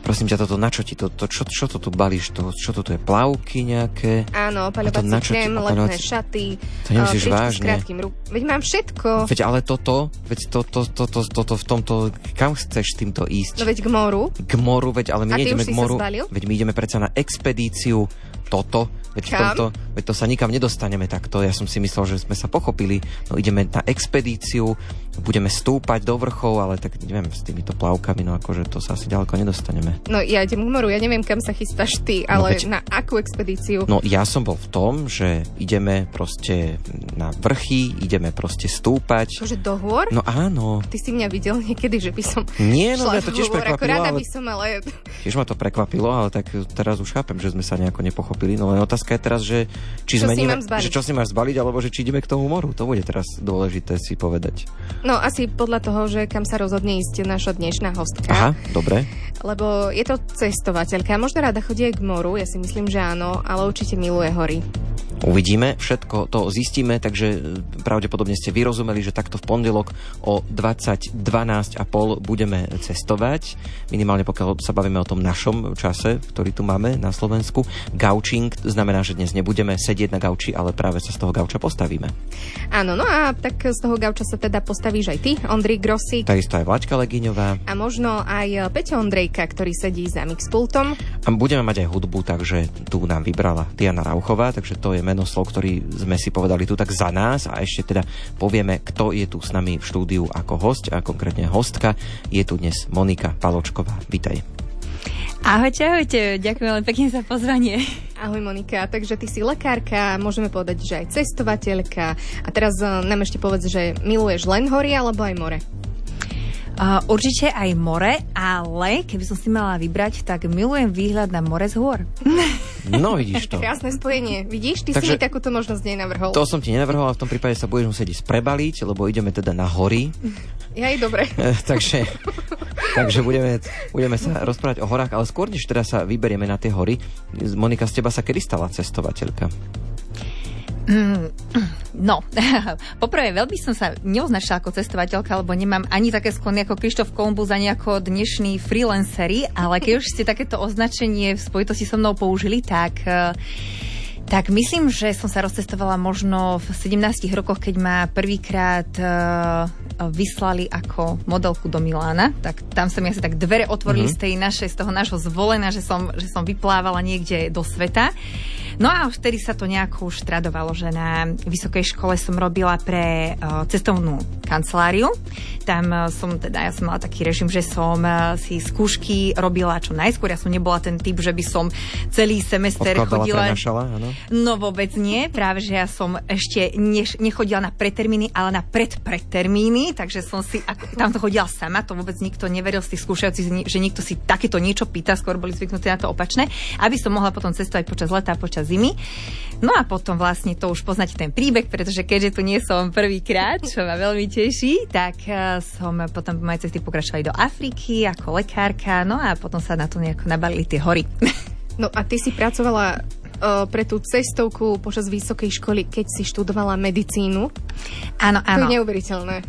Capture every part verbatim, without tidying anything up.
Prosím ťa, toto na čo ti to, to čo, čo to tu balíš? To, čo to tu je? Plavky nejaké? Áno, opaľovací krém, letné šaty, to nemusíš vážne. Veď mám všetko. Veď ale toto, veď toto, toto, toto v tomto, kam chceš s týmto ísť? No veď k moru. K moru, veď ale my a nejdeme k moru. Veď my ideme predsa na expedíciu. Toto, veď, v tomto, veď to sa nikam nedostaneme takto. Ja som si myslel, že sme sa pochopili. No ideme na expedíciu, budeme stúpať do vrchov, ale tak neviem, s týmito plavkami, no akože to sa asi ďaleko nedostaneme. No ja idem k moru, ja neviem, kam sa chystáš ty, ale no, veď, na akú expedíciu? No ja som bol v tom, že ideme proste na vrchy, ideme proste stúpať. Čože do hôr? No áno. Ty si mňa videl niekedy, že by som Nie, no šla ja to tiež hôr, prekvapilo, ako rada ale... by som, ale... Tiež ma to prekvapilo, ale tak teraz už chápem, že sme sa nejako nepochopili. No len otázka je teraz, že či čo zmeníme, si že čo si máš zbaliť, alebo že či ideme k tomu moru. To bude teraz dôležité si povedať. No asi podľa toho, že kam sa rozhodne ísť naša dnešná hostka. Aha, dobre. Lebo je to cestovateľka. Možno rada chodí aj k moru, ja si myslím, že áno, ale určite miluje hory. Uvidíme, všetko to zistíme, takže pravdepodobne ste vyrozumeli, že takto v pondelok o dvadsať dvanásť a pol budeme cestovať. Minimálne pokiaľ sa bavíme o tom našom čase, ktorý tu máme na Slovensku. Gaučing znamená, že dnes nebudeme sedieť na gauči, ale práve sa z toho gauča postavíme. Áno, no a tak z toho gauča sa teda postavíš aj ty, Ondrej Grosík. Takisto aj Vláďka Legiňová. A možno aj Peťo Ondrejka, ktorý sedí za mixpultom. A budeme mať aj hudbu, takže tu nám vybrala Diana Rauchová, takže to je meno slov, ktorý sme si povedali tu tak za nás a ešte teda povieme, kto je tu s nami v štúdiu ako hosť a konkrétne hostka. Je tu dnes Monika Paločková. Vítaj. Ahojte, ahojte. Ďakujem veľmi pekne za pozvanie. Ahoj Monika, takže ty si lekárka, môžeme povedať, že aj cestovateľka. A teraz nám ešte povedz, že miluješ len hory alebo aj more? Uh, určite aj more, ale keby som si mala vybrať, tak milujem výhľad na more z hôr. No vidíš to. Krásne spojenie. Vidíš, ty Takže, si mi takúto možnosť nenavrhol. To som ti nenavrhol, ale v tom prípade sa budeš musieť ísť prebaliť, lebo ideme teda na hory. Ja aj dobre. takže takže budeme, budeme sa rozprávať o horách, ale skôr, než teda sa vyberieme na tie hory, Monika, z teba sa kedy stala cestovateľka? Mm, no, poprvé veľmi som sa neoznačila ako cestovateľka, lebo nemám ani také sklony ako Krištof Kolumbus, ani ako dnešní freelanceri, ale keď už ste takéto označenie v spojitosti so mnou použili, tak... Tak myslím, že som sa rozcestovala možno v sedemnástich rokoch, keď ma prvýkrát uh, vyslali ako modelku do Milána. Tak tam sa mi asi tak dvere otvorili mm-hmm. z tej našej, z toho nášho zvolenia, že som, že som vyplávala niekde do sveta. No a vtedy sa to nejako už tradovalo, že na vysokej škole som robila pre uh, cestovnú kanceláriu. Tam uh, som teda, ja som mala taký režim, že som uh, si skúšky robila čo najskôr. Ja som nebola ten typ, že by som celý semester chodila... Prenašala, áno? No vôbec nie, práve že ja som ešte neš, nechodila na pretermíny, ale na predpredtermíny, takže som si ako, tamto chodila sama, to vôbec nikto neveril z tých skúšajúcich, že niekto si takéto niečo pýta, skôr boli zvyknutí na to opačné, aby som mohla potom cestovať počas leta a počas zimy. No a potom vlastne to už poznáte ten príbeh, pretože keďže tu nie som prvýkrát, čo ma veľmi teší, tak uh, som potom po mojej cesty pokračovala do Afriky ako lekárka, no a potom sa na to nejako nabalili tie hory. No a ty si pracovala pre tú cestovku počas vysokej školy, keď si študovala medicínu. Áno, áno. To je neuveriteľné.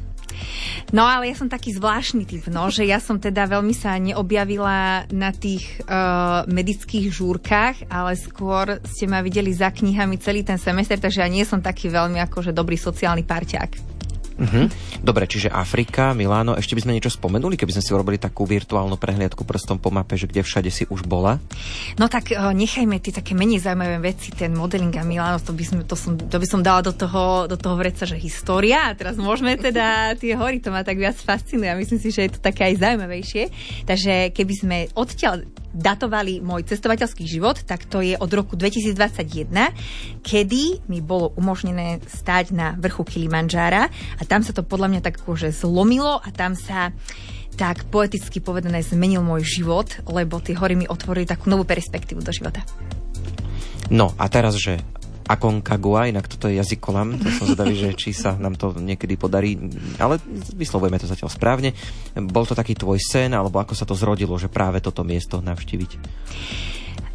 No ale ja som taký zvláštny typ, no, že ja som teda veľmi sa neobjavila na tých uh, medických žúrkach, ale skôr ste ma videli za knihami celý ten semester, takže ja nie som taký veľmi akože dobrý sociálny parťák. Uh-huh. Dobre, čiže Afrika, Miláno, ešte by sme niečo spomenuli, keby sme si urobili takú virtuálnu prehliadku prstom po mape, že kde všade si už bola? No tak uh, nechajme tie také menej zaujímavé veci, ten modeling a Miláno, to by, sme, to, som, to by som dala do toho, do toho vreca, že história, a teraz môžeme teda tie hory, to ma tak viac fascinuje a myslím si, že je to také aj zaujímavejšie. Takže keby sme odtiaľ datovali môj cestovateľský život, tak to je od roku dvetisícdvadsaťjeden, kedy mi bolo umožnené stáť na vrchu Kilimandžára a tam sa to podľa mňa tak akože zlomilo a tam sa tak poeticky povedané zmenil môj život, lebo tie hory mi otvorili takú novú perspektívu do života. No a teraz, že Aconcagua, inak toto je jazykolam, to som zvedavý, že či sa nám to niekedy podarí, ale vyslovujeme to zatiaľ správne. Bol to taký tvoj sen, alebo ako sa to zrodilo, že práve toto miesto navštíviť?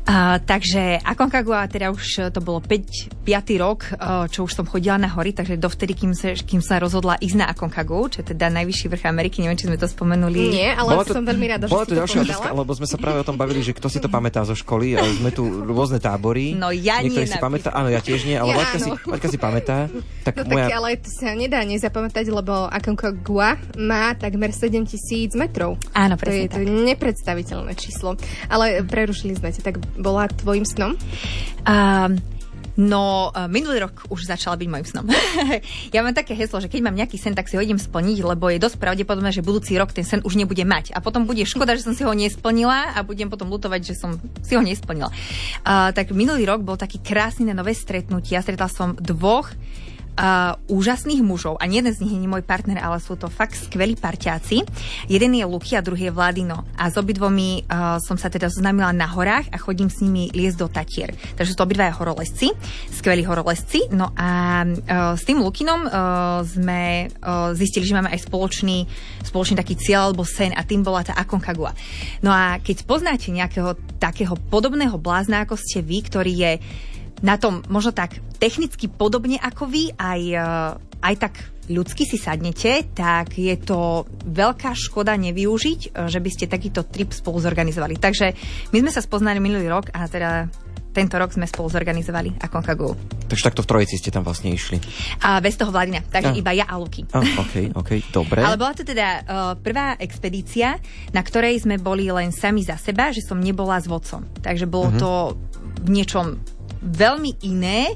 Uh, takže Aconcagua, teda už to bolo päť, piaty rok, uh, čo už som chodila na hory, takže dovtedy, kým sa, kým sa rozhodla ísť na Aconcagua, čo je teda najvyšší vrch Ameriky, neviem, či sme to spomenuli. Nie, ale to, som veľmi rada, že bola si to to ďalšia povedala. otázka, lebo sme sa práve o tom bavili, že kto si to pamätá zo školy, ale sme tu rôzne tábory. No ja Niektorí nie. si pamätá, áno, ja tiež nie, ale Ja Vaďka si, Vaďka si pamätá. Tak No moja... tak, ale to sa nedá nezapamätať, lebo Aconcagua má takmer sedemtisíc metrov. Áno, To je, presne to je nepredstaviteľné číslo. Ale prerušili sme ťa, tak bola tvojim snom? Um, no, minulý rok už začala byť môjim snom. Ja mám také heslo, že keď mám nejaký sen, tak si ho idem splniť, lebo je dosť pravdepodobné, že budúci rok ten sen už nebude mať. A potom bude škoda, že som si ho nesplnila a budem potom ľutovať, že som si ho nesplnila. Uh, tak minulý rok bol taký krásny na nové stretnutia. Stretla som dvoch Uh, úžasných mužov a jeden z nich nie je môj partner, ale sú to fakt skvelí parťáci. Jeden je Luky a druhý je Vladino. A s obidvomi uh, som sa teda zoznámila na horách a chodím s nimi liesť do Tatier. Takže sú to obidvaja horolezci, skvelí horolezci. No a uh, s tým Lukinom uh, sme uh, zistili, že máme aj spoločný, spoločný taký cieľ alebo sen a tým bola tá Aconcagua. No a keď poznáte nejakého takého podobného blázna, ako ste vy, ktorý je na tom možno tak technicky podobne ako vy, aj, aj tak ľudsky si sadnete, tak je to veľká škoda nevyužiť, že by ste takýto trip spolu zorganizovali. Takže my sme sa spoznali minulý rok a teda tento rok sme spolu zorganizovali Aconcagua. Takže takto v trojici ste tam vlastne išli. A bez toho Vladina, takže ah. iba ja a Luky. Ah, OK, OK, dobre. Ale bola to teda uh, prvá expedícia, na ktorej sme boli len sami za seba, že som nebola s vodcom. Takže bolo uh-huh. to v niečom veľmi iné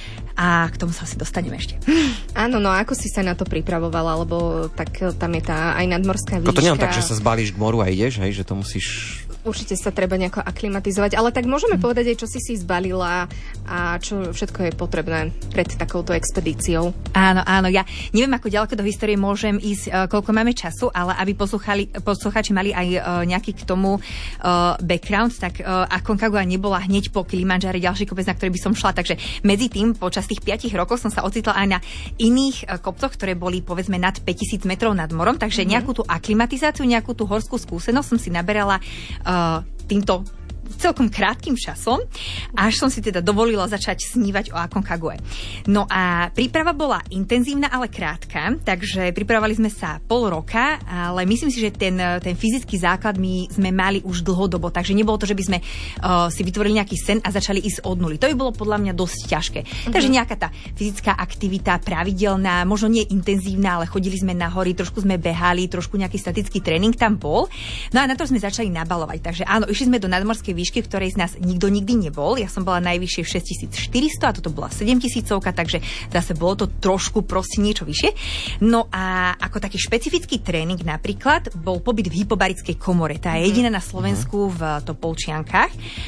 a k tomu sa asi dostaneme ešte. Áno, no ako si sa na to pripravovala, lebo tak tam je tá aj nadmorská výška. To nie je tak, že sa zbalíš k moru a ideš, hej, že to musíš... Určite sa treba nejako aklimatizovať, ale tak môžeme mm. povedať aj, čo si si zbalila a čo všetko je potrebné pred takouto expedíciou. Áno, áno, ja neviem, ako ďaleko do histórie môžem ísť, uh, koľko máme času, ale aby poslucháči mali aj uh, nejaký k tomu uh, background, tak uh, Aconcagua nebola hneď po Kilimanjare ďalší kopec, na ktorý by som šla, takže medzi tým počas tých piatich rokov som sa ocitla aj na iných uh, kopcoch, ktoré boli povedzme nad päťtisíc metrov nad morom, takže mm. nejakú tú aklimatizáciu, nejakú tú horskú skúsenosť som si naberala uh, týmto celkom krátkym časom, až som si teda dovolila začať snívať o Aconcague. No a príprava bola intenzívna, ale krátka, takže pripravovali sme sa pol roka, ale myslím si, že ten, ten fyzický základ my sme mali už dlhodobo, takže nebolo to, že by sme uh, si vytvorili nejaký sen a začali ísť od nuly. To by bolo podľa mňa dosť ťažké. Mm-hmm. Takže nejaká tá fyzická aktivita pravidelná, možno nie intenzívna, ale chodili sme na hory, trošku sme behali, trošku nejaký statický tréning tam bol. No a na to sme začali nabalovať. Takže áno, išli sme do nadmorskej výšky, v ktorej z nás nikto nikdy nebol. Ja som bola najvyššie v šesťtisícštyristo a toto bola sedemtisícovka, takže zase bolo to trošku proste niečo vyššie. No a ako taký špecifický tréning napríklad bol pobyt v hypobarickej komore. Tá je jediná na Slovensku v Topolčiankach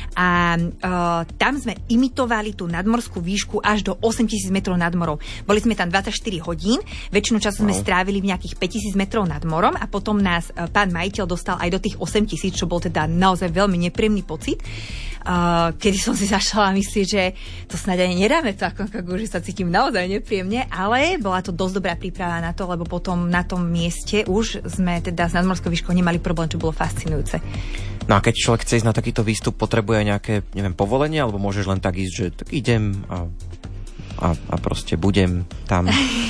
a uh, tam sme imitovali tú nadmorskú výšku až do osemtisíc metrov nad morom. Boli sme tam dvadsaťštyri hodín, väčšinu času sme strávili v nejakých päťtisíc metrov nad morom a potom nás uh, pán majiteľ dostal aj do tých osemtisíc, čo bol teda naozaj veľmi nepríjemný pocit. Uh, kedy som si začala myslieť, že to snáď ani nedáme to Aconcagua, že sa cítim naozaj nepríjemne, ale bola to dosť dobrá príprava na to, lebo potom na tom mieste už sme teda s nadmorskou výškou nemali problém, čo bolo fascinujúce. No a keď človek chce ísť na takýto výstup, potrebuje nejaké, neviem, povolenie, alebo môžeš len tak ísť, že tak idem a, a, a proste budem tam.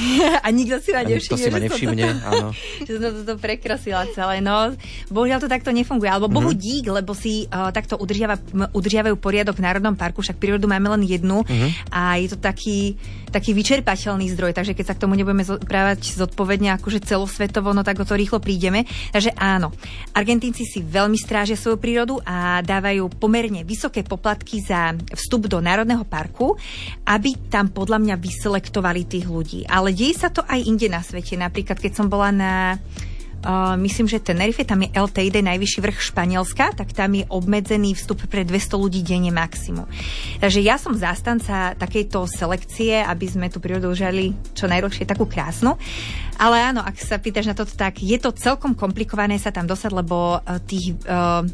A nikto si ma nevšimne. To si ma nevšimne, to, áno. Že som toto prekrasila celé. No, bohužiaľ to takto nefunguje. Alebo bohu mm-hmm. dík, lebo si uh, takto udržiava, udržiavajú poriadok v Národnom parku, však prírodu máme len jednu mm-hmm. a je to taký, taký vyčerpateľný zdroj, takže keď sa k tomu nebudeme správať zodpovedne akože celosvetovo, no tak o to rýchlo prídeme. Takže áno, Argentínci si veľmi strážia svoju prírodu a dávajú pomerne vysoké poplatky za vstup do Národného parku, aby tam podľa mňa vyselektovali tých ľudí. Ale deje sa to aj inde na svete. Napríklad, keď som bola na Uh, myslím, že Tenerife, tam je El Teide, najvyšší vrch Španielska, tak tam je obmedzený vstup pre dvesto ľudí denne maximum. Takže ja som zástanca takejto selekcie, aby sme tú prírodu užali čo najdlhšie, takú krásnu. Ale áno, ak sa pýtaš na toto, tak je to celkom komplikované sa tam dostať, lebo uh, tých... Uh,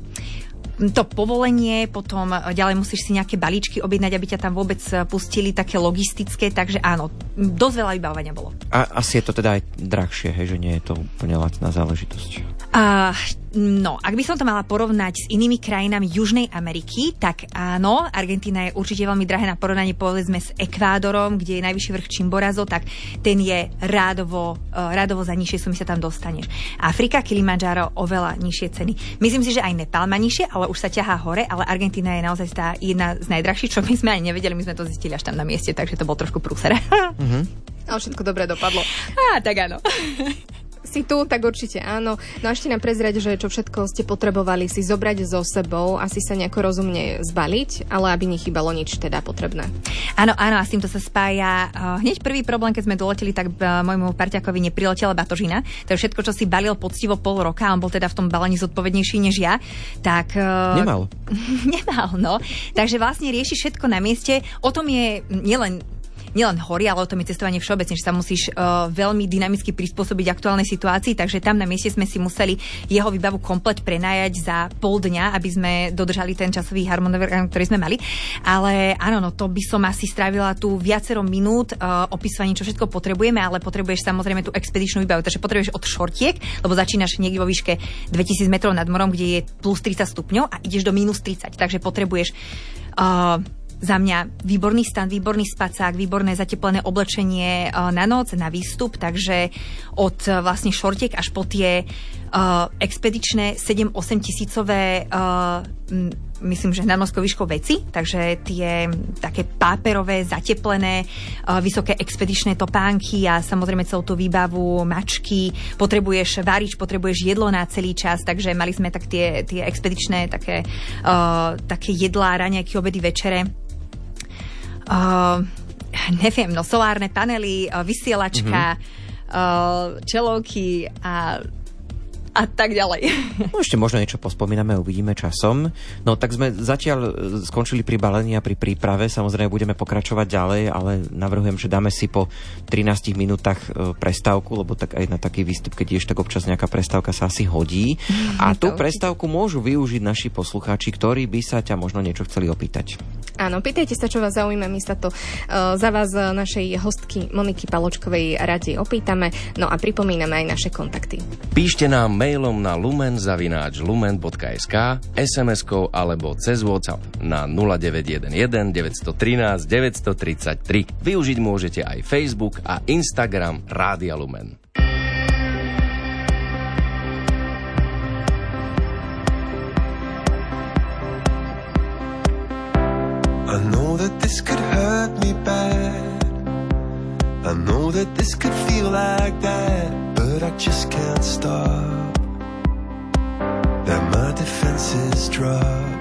to povolenie, potom ďalej musíš si nejaké balíčky objednať, aby ťa tam vôbec pustili, také logistické, takže áno, dosť veľa vybavovania bolo. A asi je to teda aj drahšie, hej, že nie je to úplne lacná záležitosť. Uh, no, ak by som to mala porovnať s inými krajinami Južnej Ameriky, tak áno, Argentína je určite veľmi drahé na porovnanie povedzme s Ekvádorom, kde je najvyšší vrch Chimborazo, tak ten je rádovo, uh, rádovo za nižšie sumy sa tam dostaneš. Afrika, Kilimanjaro, oveľa nižšie ceny. Myslím si, že aj Nepál má nižšie, ale už sa ťahá hore, ale Argentína je naozaj tá jedna z najdrahších, čo my sme ani nevedeli, my sme to zistili až tam na mieste, takže to bol trošku prúser. Mm-hmm. Ale všetko dobre dopadlo. Á, tak áno. Si tu, tak určite áno. No a ešte nám prezrať, že čo všetko ste potrebovali si zobrať so sebou, asi sa nejako rozumne zbaliť, ale aby nechýbalo nič teda potrebné. Áno, áno, a s týmto sa spája uh, hneď prvý problém, keď sme doleteli, tak uh, môjmu parťakovi nepriletela batožina. To je všetko, čo si balil poctivo pol roka, on bol teda v tom balení zodpovednejší než ja. Tak, uh, nemal. nemal, no. Takže vlastne rieši všetko na mieste. O tom je nielen nielen hory, ale o tom je cestovanie všeobecne, že sa musíš uh, veľmi dynamicky prispôsobiť aktuálnej situácii, takže tam na mieste sme si museli jeho výbavu komplet prenajať za pol dňa, aby sme dodržali ten časový harmonogram, ktorý sme mali. Ale áno, no to by som asi strávila tu viacero minút uh, opisovaním, čo všetko potrebujeme, ale potrebuješ samozrejme tú expedičnú výbavu, takže potrebuješ od šortiek, lebo začínaš niekde vo výške dvetisíc metrov nad morom, kde je plus tridsať stupňov a ideš do minus tridsať, takže potrebuješ uh, za mňa výborný stan, výborný spacák, výborné zateplené oblečenie na noc, na výstup, takže od vlastne šortiek až po tie uh, expedičné sedem osem tisícové uh, m, myslím, že nadmorskou výškou veci, takže tie také páperové, zateplené, uh, vysoké expedičné topánky a samozrejme celú tú výbavu, mačky, potrebuješ varič, potrebuješ jedlo na celý čas, takže mali sme tak tie, tie expedičné také, uh, také jedlá, raňajky, obedy, večere. Uh, neviem, no solárne panely, uh, vysielačka, mm-hmm. uh, čelovky a a tak ďalej. No ešte možno niečo pospomíname, uvidíme časom. No tak sme zatiaľ skončili pri balení a pri príprave, samozrejme budeme pokračovať ďalej, ale navrhujem, že dáme si po trinástich minútach prestávku, lebo tak aj na taký výstup, keď ješ, tak občas nejaká prestávka sa asi hodí. A tú prestávku môžu využiť naši poslucháči, ktorí by sa ťa možno niečo chceli opýtať. Áno, pýtajte sa, čo vás zaujíma, my sa to uh, za vás našej hostky Moniky Paločkovej radi opýtame, no a pripomíname aj naše kontakty. Píšte nám mailom na lumen zavináč lumen bodka es ká, es em eskou alebo cez WhatsApp na nula deväť jeden jeden deväť jedna tri deväť tri tri. Využiť môžete aj Facebook a Instagram Rádia Lumen. I know that this could hurt me bad. I know that this could feel like that, but I just can't stop. That my defenses drop.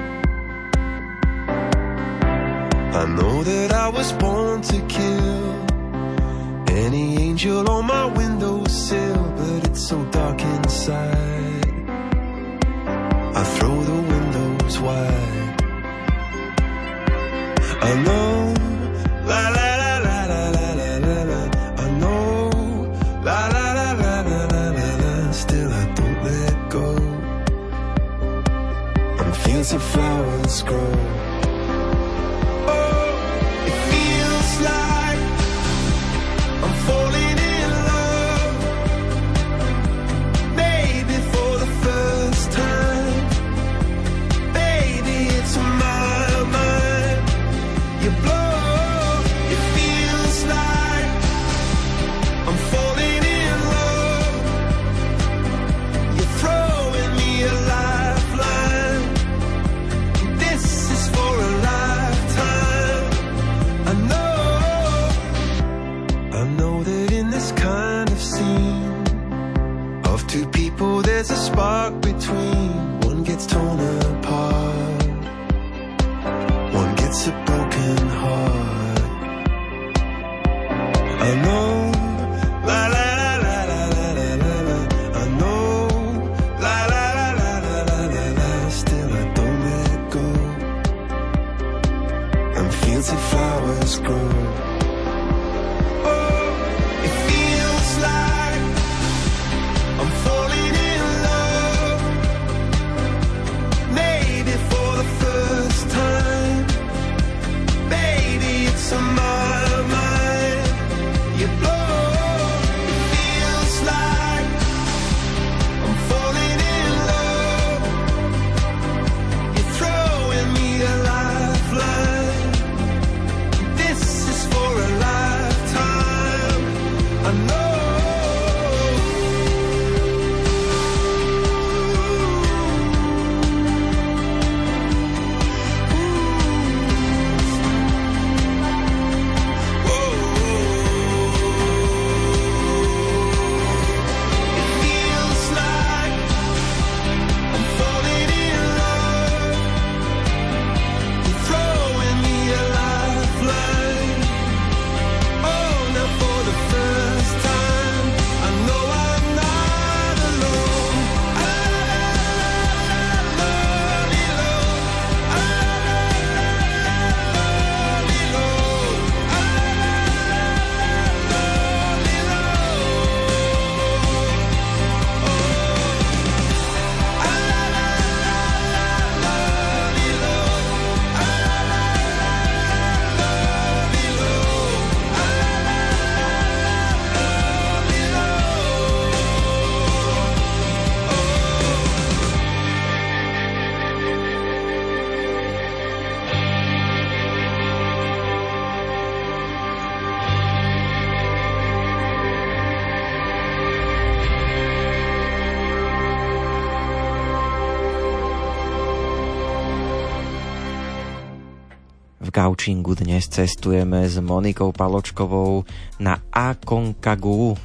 I know that I was born to kill any angel on my windowsill, but it's so dark inside. I throw the windows wide. I know, la la la la la la la la la. I know, la la la la la la la la. Still I don't let go. On fields of flowers grow. Oh, it feels like I'm falling in love. Maybe for the first time. Baby, it's my mind. You blow, it feels like I'm falling in love. You're throwing me a lifeline. This is for a lifetime. I know, I know that in this kind of scene of two people there's a spark between. One gets torn apart, one gets a broken heart. I know, la la la la la la la la la. I know, la la la la la la la la. Still I don't let go. And fields of flowers grow. Oh, it feels like I'm falling in love. Maybe for the first time. Baby, it's on my mind. You blow Gaučingu dnes cestujeme s Monikou Paločkovou na Aconcagua.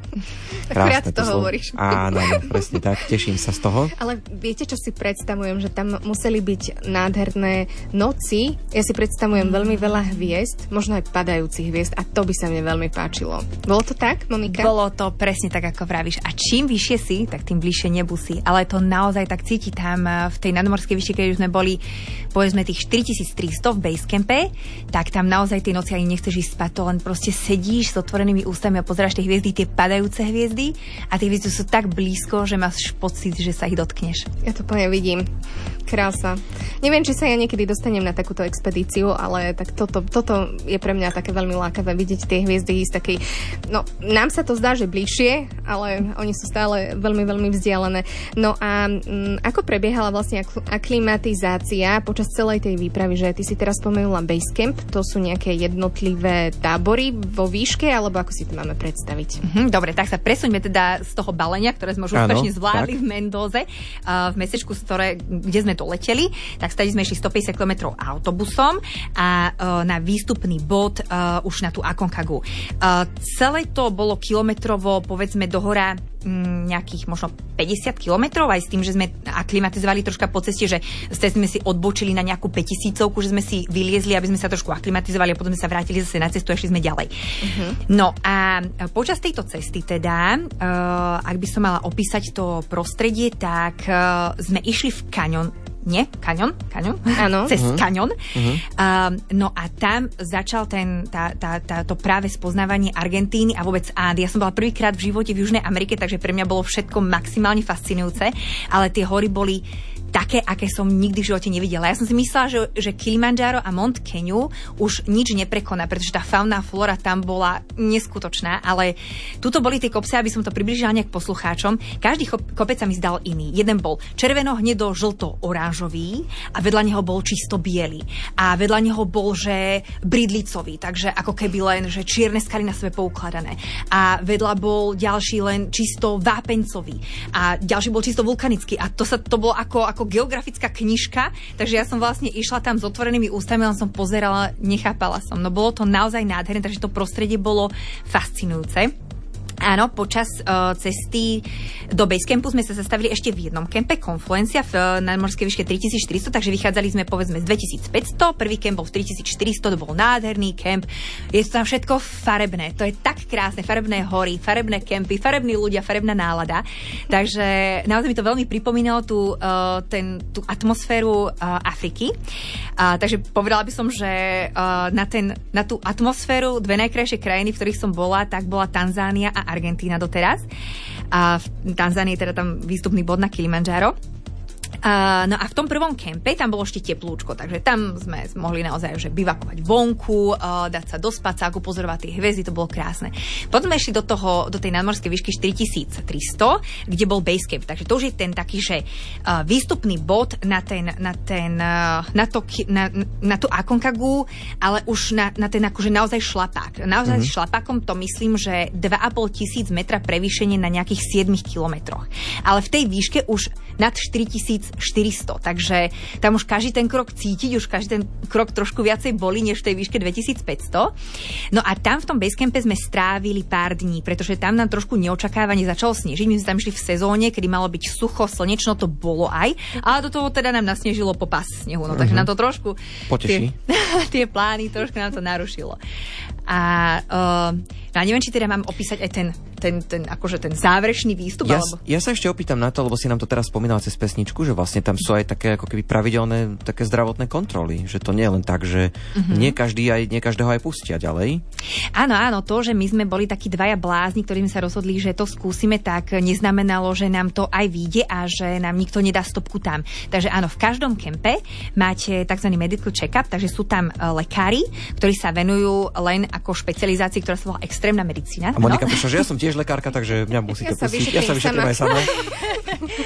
Krásne to hovoríš. Áno, no, presne tak, teším sa z toho. Ale viete, čo si predstavujem? Že tam museli byť nádherné noci. Ja si predstavujem veľmi veľa hviezd, možno aj padajúcich hviezd a to by sa mne veľmi páčilo. Bolo to tak, Monika? Bolo to presne tak, ako vravíš. A čím vyššie si, tak tým bližšie nebu si. Ale to naozaj tak cíti tam v tej nadmorskej výške, keď už sme boli povedzme tých štyritisíctristo v basecampe, tak tam naozaj tie noci ani nechceš ísť spať, to len proste sedíš s otvorenými ústami a pozeráš tie hviezdy, tie padajúce hviezdy a tie hviezdy sú tak blízko, že máš pocit, že sa ich dotkneš. Ja to plne vidím. Krása. Neviem, či sa ja niekedy dostanem na takúto expedíciu, ale tak toto, toto je pre mňa také veľmi lákavé vidieť tie hviezdy z takej... No, nám sa to zdá, že bližšie, ale oni sú stále veľmi, veľmi vzdialené. No a m, ako prebiehala vlastne aklimatizácia počas celej tej výpravy, že ty si teraz spomenula Basecamp, to sú nejaké jednotlivé tábory vo výške, alebo ako si to máme predstaviť? Mhm, dobre, tak sa presuňme teda z toho balenia, ktoré sme už úspešne zvládli tak v Mendoze, uh, v mestečku, z ktoré, kde sme doleteli, tak stade sme išli stopäťdesiat kilometrov autobusom a uh, na výstupný bod uh, už na tú Aconcagua. Uh, celé to bolo kilometrovo, povedzme, dohora um, nejakých možno päťdesiat kilometrov, aj s tým, že sme aklimatizovali troška po ceste, že ste sme si odbočili na nejakú päťtisícovku, že sme si vyliezli, aby sme sa trošku aklimatizovali a potom sme sa vrátili zase na cestu a išli sme ďalej. Uh-huh. No a počas tejto cesty teda, uh, ak by som mala opísať to prostredie, tak uh, sme išli v kaňon, nie, kaňon, kaňon, áno, cez uh-huh. kaňon. Uh-huh. Uh, no a tam začal ten, tá, tá, tá, to práve spoznávanie Argentíny a vôbec Andy. Ja som bola prvýkrát v živote v Južnej Amerike, takže pre mňa bolo všetko maximálne fascinujúce, ale tie hory boli také, aké som nikdy v živote nevidela. Ja som si myslela, že, že Kilimanjaro a Mont Keniu už nič neprekoná, pretože tá fauna a flora tam bola neskutočná, ale tuto boli tie kopce, aby som to približila nejak poslucháčom. Každý kopec sa mi zdal iný. Jeden bol červeno, hnedo, žlto, oranžový a vedľa neho bol čisto biely. A vedľa neho bol, že bridlicový, takže ako keby len, že čierne skaly na sebe poukladané. A vedľa bol ďalší len čisto vápencový. A ďalší bol čisto vulkanický. A to sa to bolo ako, ako geografická knižka, takže ja som vlastne išla tam s otvorenými ústami, len som pozerala, nechápala som. No bolo to naozaj nádherné, takže to prostredie bolo fascinujúce. Áno, počas uh, cesty do Basecampu sme sa zastavili ešte v jednom kempe, Confluencia v uh, nadmorskej výške tritisícštyristo, takže vychádzali sme povedzme z dvetisícpäťsto, prvý kemp bol v tritisícštyristo, to bol nádherný kemp, je to tam všetko farebné, to je tak krásne, farebné hory, farebné kempy, farební ľudia, farebná nálada, takže naozaj mi to veľmi pripomínalo tú, uh, ten, tú atmosféru uh, Afriky, uh, takže povedala by som, že uh, na, ten, na tú atmosféru dve najkrajšie krajiny, v ktorých som bola, tak bola Tanzánia a Argentína doteraz. A v Tanzánii teda tam výstupný bod na Kilimanjaro. Uh, no a v tom prvom kempe tam bolo ešte teplúčko, takže tam sme mohli naozaj že bivakovať vonku, uh, dať sa do spacáku, pozorovať tie hviezdy, to bolo krásne. Potom sme išli do toho, do tej nadmorskej výšky štyritisíctristo, kde bol basecamp, takže to už je ten taký, že uh, výstupný bod na ten, na ten, uh, na, to, na, na tú Aconcagua, ale už na, na ten akože naozaj šlapák. Naozaj mm-hmm. šlapákom to myslím, že dva a pol tisíc metra prevýšenie na nejakých sedem kilometroch. Ale v tej výške už nad štyritisícštyristo, takže tam už každý ten krok cítiť, už každý ten krok trošku viacej boli, než v tej výške dvetisícpäťsto. No a tam v tom basecampe sme strávili pár dní, pretože tam nám trošku neočakávane začalo snežiť. My sme tam išli v sezóne, kedy malo byť sucho, slnečno, to bolo aj, ale do toho teda nám nasnežilo po pás snehu, no takže nám to trošku poteší. Tie, tie plány trošku nám to narušilo. A uh, no neviem, či teda mám opísať aj ten, ten, ten, akože ten záverečný výstup. Ja, alebo... ja sa ešte opýtam na to, lebo si nám to teraz spomínala cez pesničku, že vlastne tam sú aj také ako keby pravidelné také zdravotné kontroly, že to nie je len tak, že mm-hmm. nie každý aj, nie každého aj pustia ďalej. Áno, áno, to, že my sme boli takí dvaja blázni, ktorí sme sa rozhodli, že to skúsime, tak neznamenalo, že nám to aj vyjde a že nám nikto nedá stopku tam. Takže áno, v každom kempe máte tzv. Medical check-up, takže sú tam lekári, ktorí sa venujú len ako špecializácii, ktorá sa volá extrémna medicína. A Monika, no? Prečo, že ja som tiež lekárka, takže mňa musíte ja pustiť. Ja sa vyšetrím aj sama.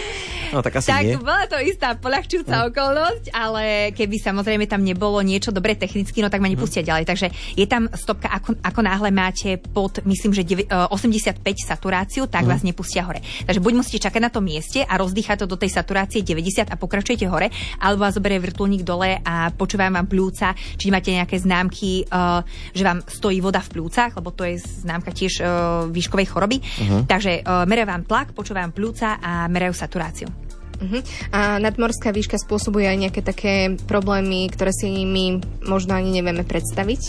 No tak asi tak nie. bola to istá poľahčujúca mm. okolnosť, ale keby samozrejme tam nebolo niečo dobre technicky, no tak ma nepustia mm. ďalej. Takže je tam stopka, ako, ako náhle máte pod, myslím, že osemdesiatpäť saturáciu, tak mm. vás nepustia hore. Takže buď musíte čakať na tom mieste a rozdýchať to do tej saturácie deväťdesiat a pokračujete hore, alebo vás zoberie vrtuľník dole a počúvam vám pľúca, či máte nejaké známky, uh, že vám stojí voda v pľúcach, lebo to je známka tiež uh, výškovej choroby. Uh-huh. Takže uh, meria vám tlak, počúvam pľúca a merajú saturáciu. Uh-huh. A nadmorská výška spôsobuje aj nejaké také problémy, ktoré si my možno ani nevieme predstaviť?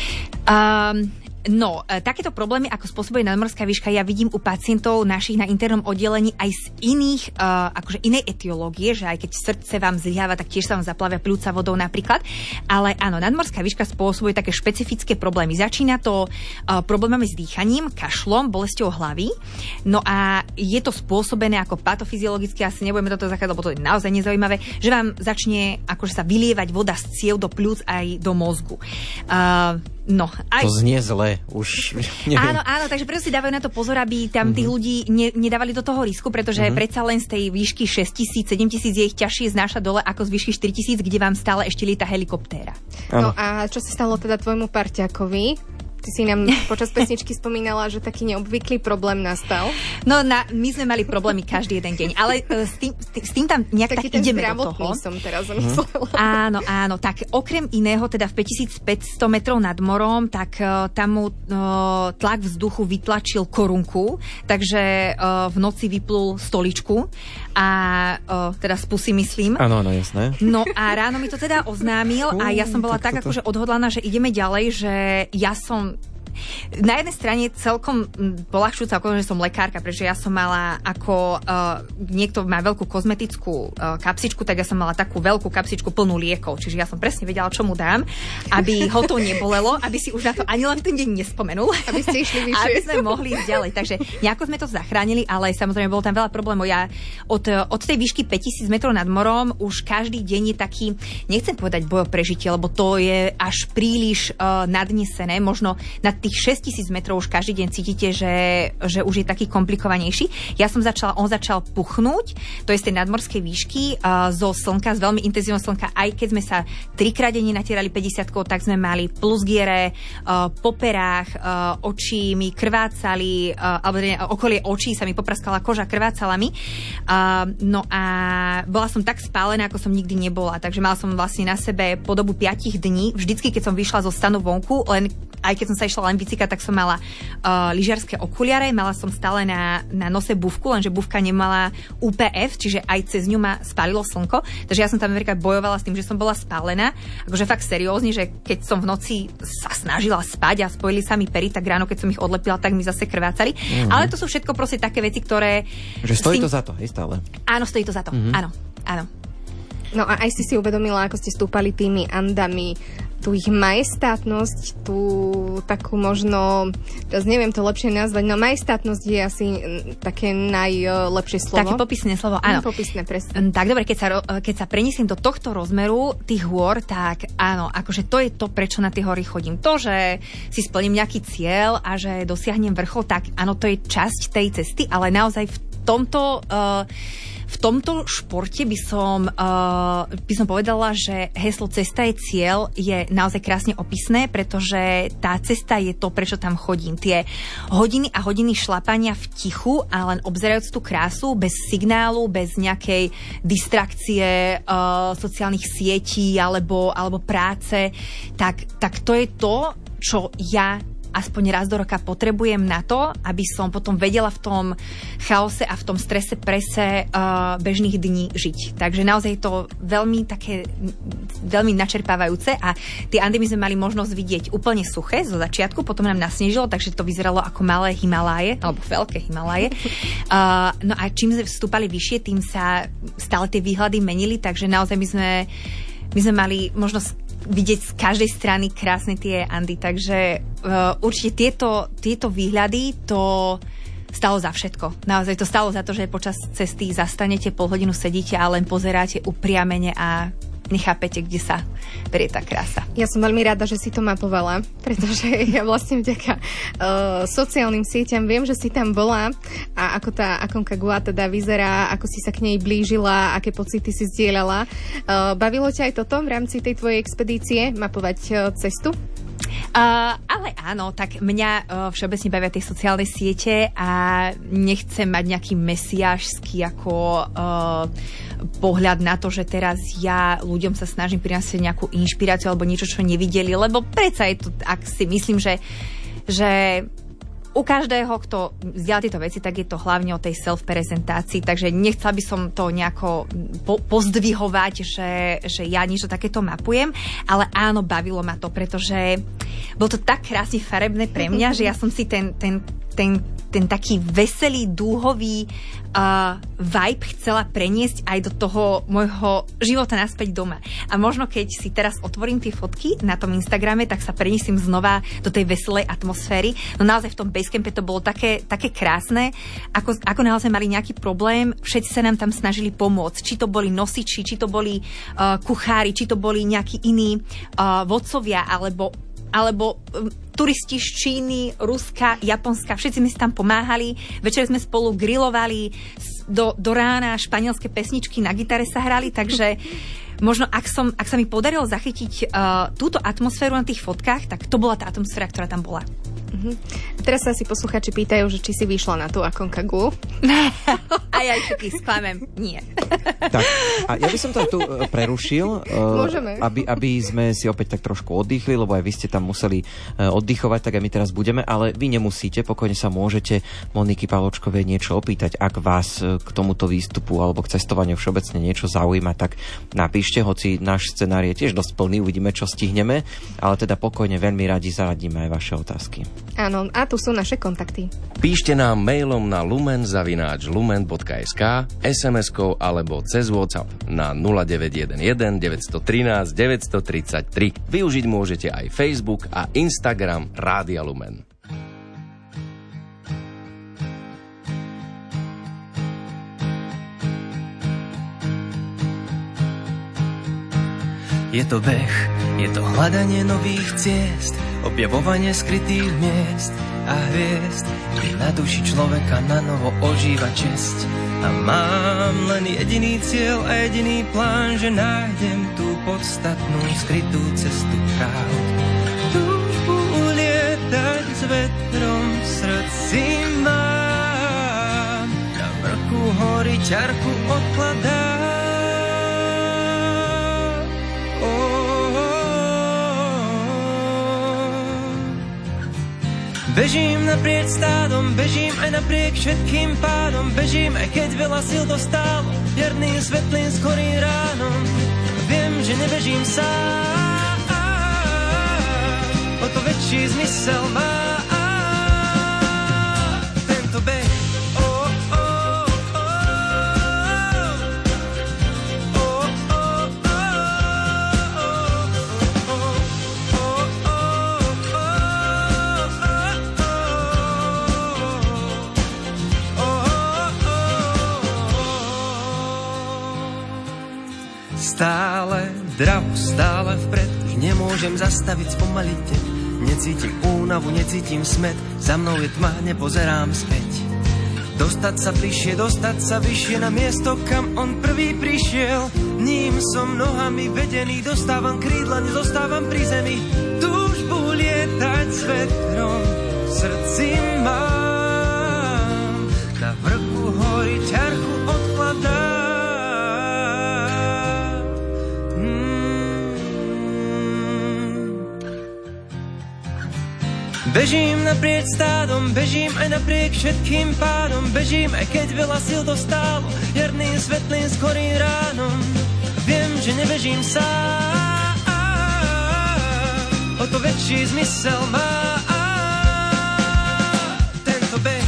Um, No, e, takéto problémy, ako spôsobuje nadmorská výška, ja vidím u pacientov našich na internom oddelení aj z iných, e, akože inej etiológie, že aj keď srdce vám zlyháva, tak tiež sa vám zaplavia pľúca vodou napríklad. Ale áno, nadmorská výška spôsobuje také špecifické problémy. Začína to e, problémami s dýchaním, kašlom, bolesťou hlavy. No a je to spôsobené ako patofyziologicky, asi nebudeme toto zachádzať, lebo to je naozaj nezaujímavé, že vám začne akože sa vylievať voda z ciev do pľúc aj do mozgu. Uh, No, aj... To znie zle, už neviem. Áno, áno, takže preto si dávajú na to pozor, aby tam mm-hmm. tých ľudí ne, nedávali do toho risku, pretože mm-hmm. predsa len z tej výšky šesťtisíc, sedemtisíc je ich ťažšie znášať dole ako z výšky štyritisíc, kde vám stále ešte lieta helikoptéra. No a čo sa stalo teda tvojmu parťákovi? Ty si nám počas pesničky spomínala, že taký neobvyklý problém nastal. No, na, my sme mali problémy každý jeden deň, ale uh, s, tým, s tým tam nejak taký tak ideme do toho. Taký ten som teraz zamyslela. Áno, áno, tak okrem iného, teda v päťtisícpäťsto metrov nad morom, tak uh, tam mu uh, tlak vzduchu vytlačil korunku, takže uh, v noci vyplul stoličku a uh, teda z pusy myslím. Áno, áno, jasné. No a ráno mi to teda oznámil a ja som bola tak, tak akože odhodlaná, že ideme ďalej, že ja som na jednej strane celkom poľahčujúca, že som lekárka, pretože ja som mala ako uh, niekto má veľkú kozmetickú uh, kapsičku, tak ja som mala takú veľkú kapsičku plnú liekov, čiže ja som presne vedela, čo mu dám, aby ho to nebolelo, aby si už na to ani len ten deň nespomenul, aby ste išli vyššie, aby sme mohli ísť ďalej. Takže nejako sme to zachránili, ale samozrejme bolo tam veľa problémov. Ja od, od tej výšky päťtisíc metrov nad morom už každý deň je taký, nechcem povedať boj o prežitie, lebo to je až príliš uh, nadnesené, možno nad tých šesťtisíc metrov už každý deň cítite, že, že už je taký komplikovanejší. Ja som začala, on začal puchnúť, to je z tej nadmorskej výšky, uh, zo slnka, z veľmi intenzívneho slnka, aj keď sme sa trikrát denne natierali päťdesiatkou, tak sme mali plusgiere, uh, po perách, uh, oči mi krvácali, uh, alebo ne, okolie očí sa mi popraskala koža, krvácala mi. Uh, no a bola som tak spálená, ako som nikdy nebola, takže mala som vlastne na sebe po dobu piatich dní, vždycky, keď som vyšla zo stanu vonku, len aj keď som sa išla len bicykať, tak som mala uh, lyžiarske okuliare, mala som stále na, na nose bufku, lenže bufka nemala ú pé ef, čiže aj cez ňu ma spálilo slnko, takže ja som tam napríklad bojovala s tým, že som bola spálená, akože fakt seriózne, že keď som v noci sa snažila spať a spojili sa mi pery, tak ráno, keď som ich odlepila, tak mi zase krvácali. Mm-hmm. Ale to sú všetko proste také veci, ktoré... Že stojí tým... to za to, je stále. Áno, stojí to za to, mm-hmm. áno, áno. No a aj si si uvedomila, ako ste stúpali tými andami, tú ich majestátnosť, tú takú možno, teraz neviem to lepšie nazvať, no majestátnosť je asi také najlepšie slovo. Také popisné slovo, áno. Popisné, presne. Tak dobre, keď sa, keď sa preniesiem do tohto rozmeru tých hôr, tak áno, akože to je to, prečo na tie hory chodím. To, že si splním nejaký cieľ a že dosiahnem vrchol, tak áno, to je časť tej cesty, ale naozaj v tomto... Uh, V tomto športe by som, uh, by som povedala, že heslo Cesta je cieľ je naozaj krásne opisné, pretože tá cesta je to, prečo tam chodím. Tie hodiny a hodiny šlapania v tichu a len obzerajúc tú krásu, bez signálu, bez nejakej distrakcie uh, sociálnych sietí alebo, alebo práce, tak, tak to je to, čo ja aspoň raz do roka potrebujem na to, aby som potom vedela v tom chaose a v tom strese prese uh, bežných dní žiť. Takže naozaj je to veľmi také, veľmi načerpávajúce a tie Andy my sme mali možnosť vidieť úplne suché zo začiatku, potom nám nasnežilo, takže to vyzeralo ako malé Himaláje, alebo veľké Himaláje. Uh, no a čím sme vstúpali vyššie, tým sa stále tie výhľady menili, takže naozaj my sme, my sme mali možnosť vidieť z každej strany krásne tie Andy, takže uh, určite tieto, tieto výhľady to stalo za všetko. Naozaj to stalo za to, že počas cesty zastanete, pol hodinu sedíte a len pozeráte upriamene a nechápete, kde sa berie tá krása. Ja som veľmi rada, že si to mapovala, pretože ja vlastne vďaka uh, sociálnym sieťam viem, že si tam bola a ako tá Aconcagua teda vyzerá, ako si sa k nej blížila, aké pocity si zdieľala. Uh, bavilo ťa aj toto v rámci tej tvojej expedície, mapovať uh, cestu? Uh, ale áno, tak mňa uh, všeobecne bavia tie sociálne siete a nechcem mať nejaký mesiášsky ako uh, pohľad na to, že teraz ja ľuďom sa snažím priniesť nejakú inšpiráciu alebo niečo, čo nevideli, lebo predsa je to, ak si myslím, že, že u každého, kto vzdial tieto veci, tak je to hlavne o tej self-prezentácii, takže nechcela by som to nejako po- pozdvihovať, že, že ja niečo takéto mapujem, ale áno, bavilo ma to, pretože bolo to tak krásne farebné pre mňa, že ja som si ten, ten, ten, ten taký veselý, dúhový uh, vibe chcela preniesť aj do toho môjho života naspäť doma. A možno keď si teraz otvorím tie fotky na tom Instagrame, tak sa preniesím znova do tej veselej atmosféry. No naozaj v tom basecampe to bolo také, také krásne, ako, ako naozaj mali nejaký problém, všetci sa nám tam snažili pomôcť. Či to boli nosiči, či to boli uh, kuchári, či to boli nejakí iní uh, vodcovia, alebo alebo um, turisti z Číny, Ruska, Japonska, všetci sme si tam pomáhali, večer sme spolu grilovali, do, do rána španielské pesničky na gitare sa hrali, takže možno ak, som, ak sa mi podarilo zachytiť uh, túto atmosféru na tých fotkách, tak to bola tá atmosféra, ktorá tam bola. Uh-huh. Teraz sa si posluchači pýtajú, že či si vyšla na tú Aconcagua. A ja všetkých sklamem. Nie. Tak, a ja by som to aj tu uh, prerušil, uh, aby, aby sme si opäť tak trošku oddychli, lebo aj vy ste tam museli uh, oddychovať, tak aj my teraz budeme, ale vy nemusíte, pokojne sa môžete Moniky Pavločkovej niečo opýtať. Ak vás uh, k tomuto výstupu alebo k cestovaniu všeobecne niečo zaujíma, tak napíšte, hoci náš scenár je tiež dosť plný, uvidíme, čo stihneme, ale teda pokojne veľmi radi zaradíme aj vaše otázky. Áno, a tu sú naše kontakty. Píšte nám mailom na lumen zavináč lumen bodka es ká, es em eskou alebo cez WhatsApp na nula deväť jeden jeden deväť jedna tri deväť tri tri. Využiť môžete aj Facebook a Instagram Rádia Lumen. Je to beh, je to hľadanie nových ciest, objavovanie skrytých miest a hviezd, kde na duši človeka na novo ožíva česť. A mám len jediný cieľ a jediný plán, že nájdem tú podstatnú skrytú cestu pravd. Túžbu ulietať s vetrom v srdci mám, na vrchu hory ťarku odkladám. Bežím naprieč stádom, bežím aj napriek všetkým pádom, bežím aj keď veľa síl dostálo, jerným svetlým skorým ránom. Viem, že nebežím sám, o to väčší zmysel má tento beh. Stále, draho, stále vpred, už nemôžem zastaviť, spomaliť deň. Necítim únavu, necítim smet, za mnou je tma, nepozerám späť. Dostať sa bližšie, dostať sa vyššie na miesto, kam on prvý prišiel. Ním som nohami vedený, dostávam krídla, nezostávam pri zemi. Túžbu lietať s vetrom v srdci mám, na vrchu hory ťarchu odkladám. Bežím naprieč stádom, bežím aj napriek všetkým pádom, bežím aj keď veľa síl dostálo, jerným svetlým skorým ránom. Viem, že nebežím sám, o to väčší zmysel má tento beh.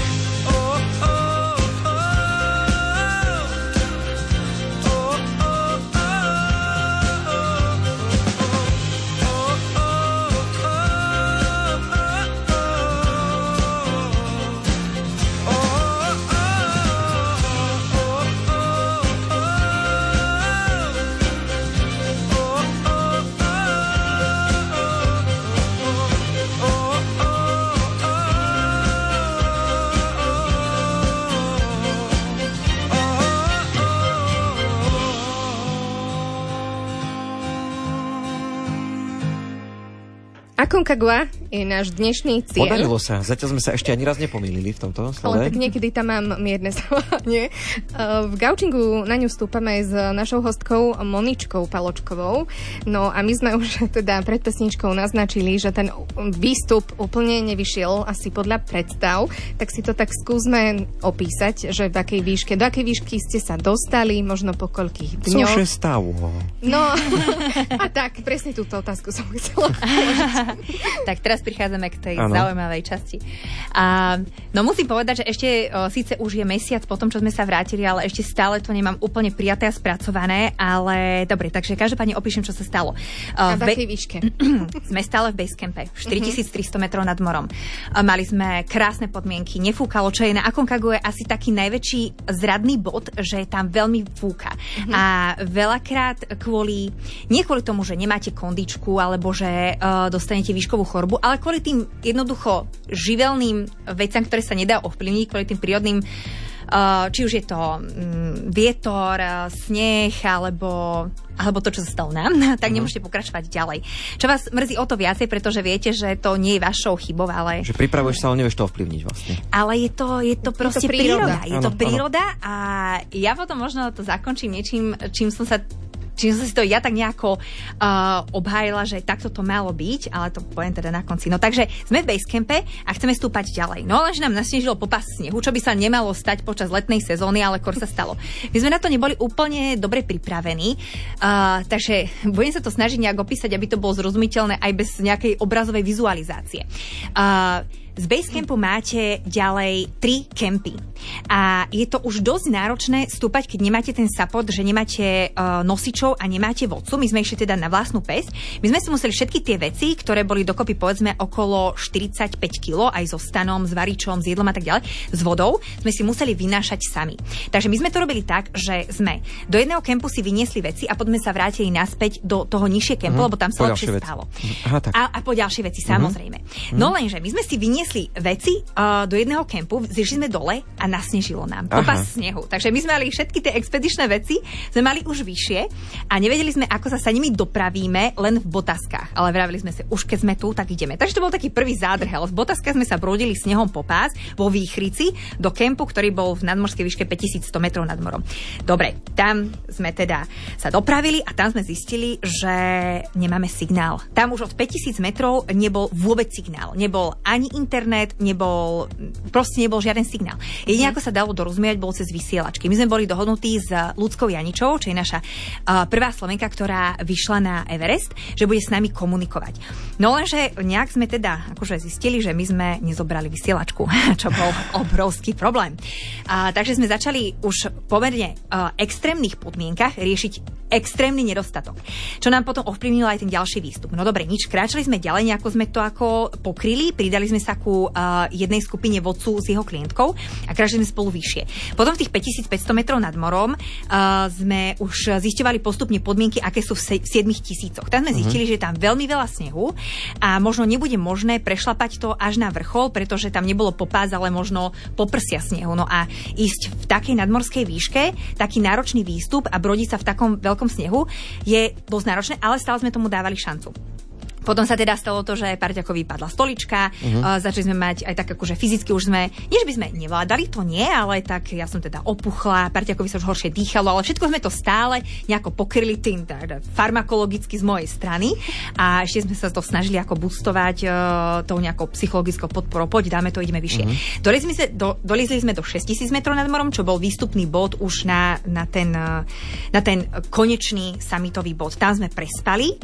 Aconcagua je náš dnešný cieľ. Podarilo sa. Zatiaľ sme sa ešte ani raz nepomýlili v tomto slove. Ale tak niekedy tam mám mierne závanie. V Gaučingu na ňu stúpame s našou hostkou Moničkou Paločkovou. No a my sme už teda pred pesničkou naznačili, že ten výstup úplne nevyšiel asi podľa predstav. Tak si to tak skúsme opísať, že v akej výške, do akej výšky ste sa dostali, možno po koľkých dňoch. Cože stalo? No a tak, presne túto otázku som chcela položiť. Tak teraz prichádzame k tej ano. zaujímavej časti. A, no musím povedať, že ešte o, síce už je mesiac po tom, čo sme sa vrátili, ale ešte stále to nemám úplne prijaté a spracované, ale dobre, takže každopádne opíšem, čo sa stalo. A v akej výške? Sme stále v basecampe, štyritisíctristo metrov nad morom. Mali sme krásne podmienky, nefúkalo, čo je na Aconcague asi taký najväčší zradný bod, že tam veľmi fúka. Uh-huh. A veľakrát kvôli, nie kvôli tomu, že nemáte kondičku, alebo že uh, dostanete výškovú chorobu, ale kvôli tým jednoducho živelným veciam, ktoré sa nedá ovplyvniť, kvôli tým prírodným, uh, či už je to um, vietor, uh, sneh, alebo, alebo to, čo sa stalo nám, tak uh-huh. nemôžete pokračovať ďalej. Čo vás mrzí o to viacej, pretože viete, že to nie je vašou chybou, ale... Že pripravuješ sa, ale nevieš to ovplyvniť vlastne. Ale je to, je to proste je to príroda. príroda. Je ano, to príroda ano. A ja potom možno to zakončím niečím, čím som sa Čiže som si to ja tak nejako uh, obhájila, že takto to malo byť, ale to poviem teda na konci. No takže sme v basecampe a chceme stúpať ďalej. No lenže nám nasnežilo popas snehu, čo by sa nemalo stať počas letnej sezóny, ale kor sa stalo. My sme na to neboli úplne dobre pripravení, uh, takže budem sa to snažiť nejak opísať, aby to bolo zrozumiteľné aj bez nejakej obrazovej vizualizácie. Uh, Z basecampu máte ďalej tri kempy. A je to už dosť náročné stúpať, keď nemáte ten support, že nemáte uh, nosičov a nemáte vodcu. My sme išli teda na vlastnú päsť. My sme si museli všetky tie veci, ktoré boli dokopy povedzme okolo štyridsaťpäť kilogramov, aj so stanom, s varičom, s jedlom a tak ďalej, s vodou, sme si museli vynášať sami. Takže my sme to robili tak, že sme do jedného kempu si vyniesli veci a potom sme sa vrátili naspäť do toho nižšie kempu, mm, lebo tam sa lepšie stálo. Aha, tak. A, a po ďalšie veci, samozrejme. Mm. No lenže my sme si vyniesli veci uh, do jedného kempu, zišli sme dole a nasnežilo nám. Popas snehu. Takže my sme mali všetky tie expedičné veci, sme mali už vyššie a nevedeli sme, ako sa sa nimi dopravíme len v botaskách. Ale vravili sme si, už keď sme tu, tak ideme. Takže to bol taký prvý zádrh, ale v botaskách sme sa brodili snehom popás vo Výchrici do kempu, ktorý bol v nadmorskej výške päťtisícsto metrov nad morom. Dobre, tam sme teda sa dopravili a tam sme zistili, že nemáme signál. Tam už od päťtisíc metrov nebol vôbec signál. Nebol ani internet, nebol, proste nebol žiaden signál. Jedine, ako sa dalo dorozumieť, bol cez vysielačky. My sme boli dohodnutí s Ľudskou Janičou, čo je naša uh, prvá Slovenka, ktorá vyšla na Everest, že bude s nami komunikovať. No lenže nejak sme teda akože zistili, že my sme nezobrali vysielačku, čo bol obrovský problém. Uh, takže sme začali už pomerne uh, extrémnych podmienkach riešiť extrémny nedostatok. Čo nám potom ovplyvnilo aj ten ďalší výstup. No dobre, nič, kráčali sme ďalej, nejako sme to ako pokryli, pridali sme sa ku uh, jednej skupine vodcu s jeho klientkou a kráčali sme spolu vyššie. Potom v tých päťtisícpäťsto metrov nad morom uh, sme už zisťovali postupne podmienky, aké sú v, se- v siedmich tisícoch. Tam sme uh-huh. zistili, že je tam veľmi veľa snehu a možno nebude možné prešlapať to až na vrchol, pretože tam nebolo popás, ale možno poprsia snehu. No a ísť v takej nadmorskej výške, taký náročný výstup a brodiť sa v takom veľkom snehu je dosť náročné, ale stále sme tomu dávali šancu. Potom sa teda stalo to, že parťako vypadla stolička, uh-huh. uh, začali sme mať aj tak akože fyzicky už sme, nie že by sme nevládali, to nie, ale tak ja som teda opuchla, parťakovi sa už horšie dýchalo, ale všetko sme to stále nejako pokryli tým teda, farmakologicky z mojej strany a ešte sme sa to snažili ako boostovať uh, tou nejakou psychologickou podporou, poď dáme to, ideme vyššie. Uh-huh. Dolizli sme do, dolizli sme do šesťtisíc metrov nad morom, čo bol výstupný bod už na, na, ten, uh, na ten konečný summitový bod. Tam sme prespali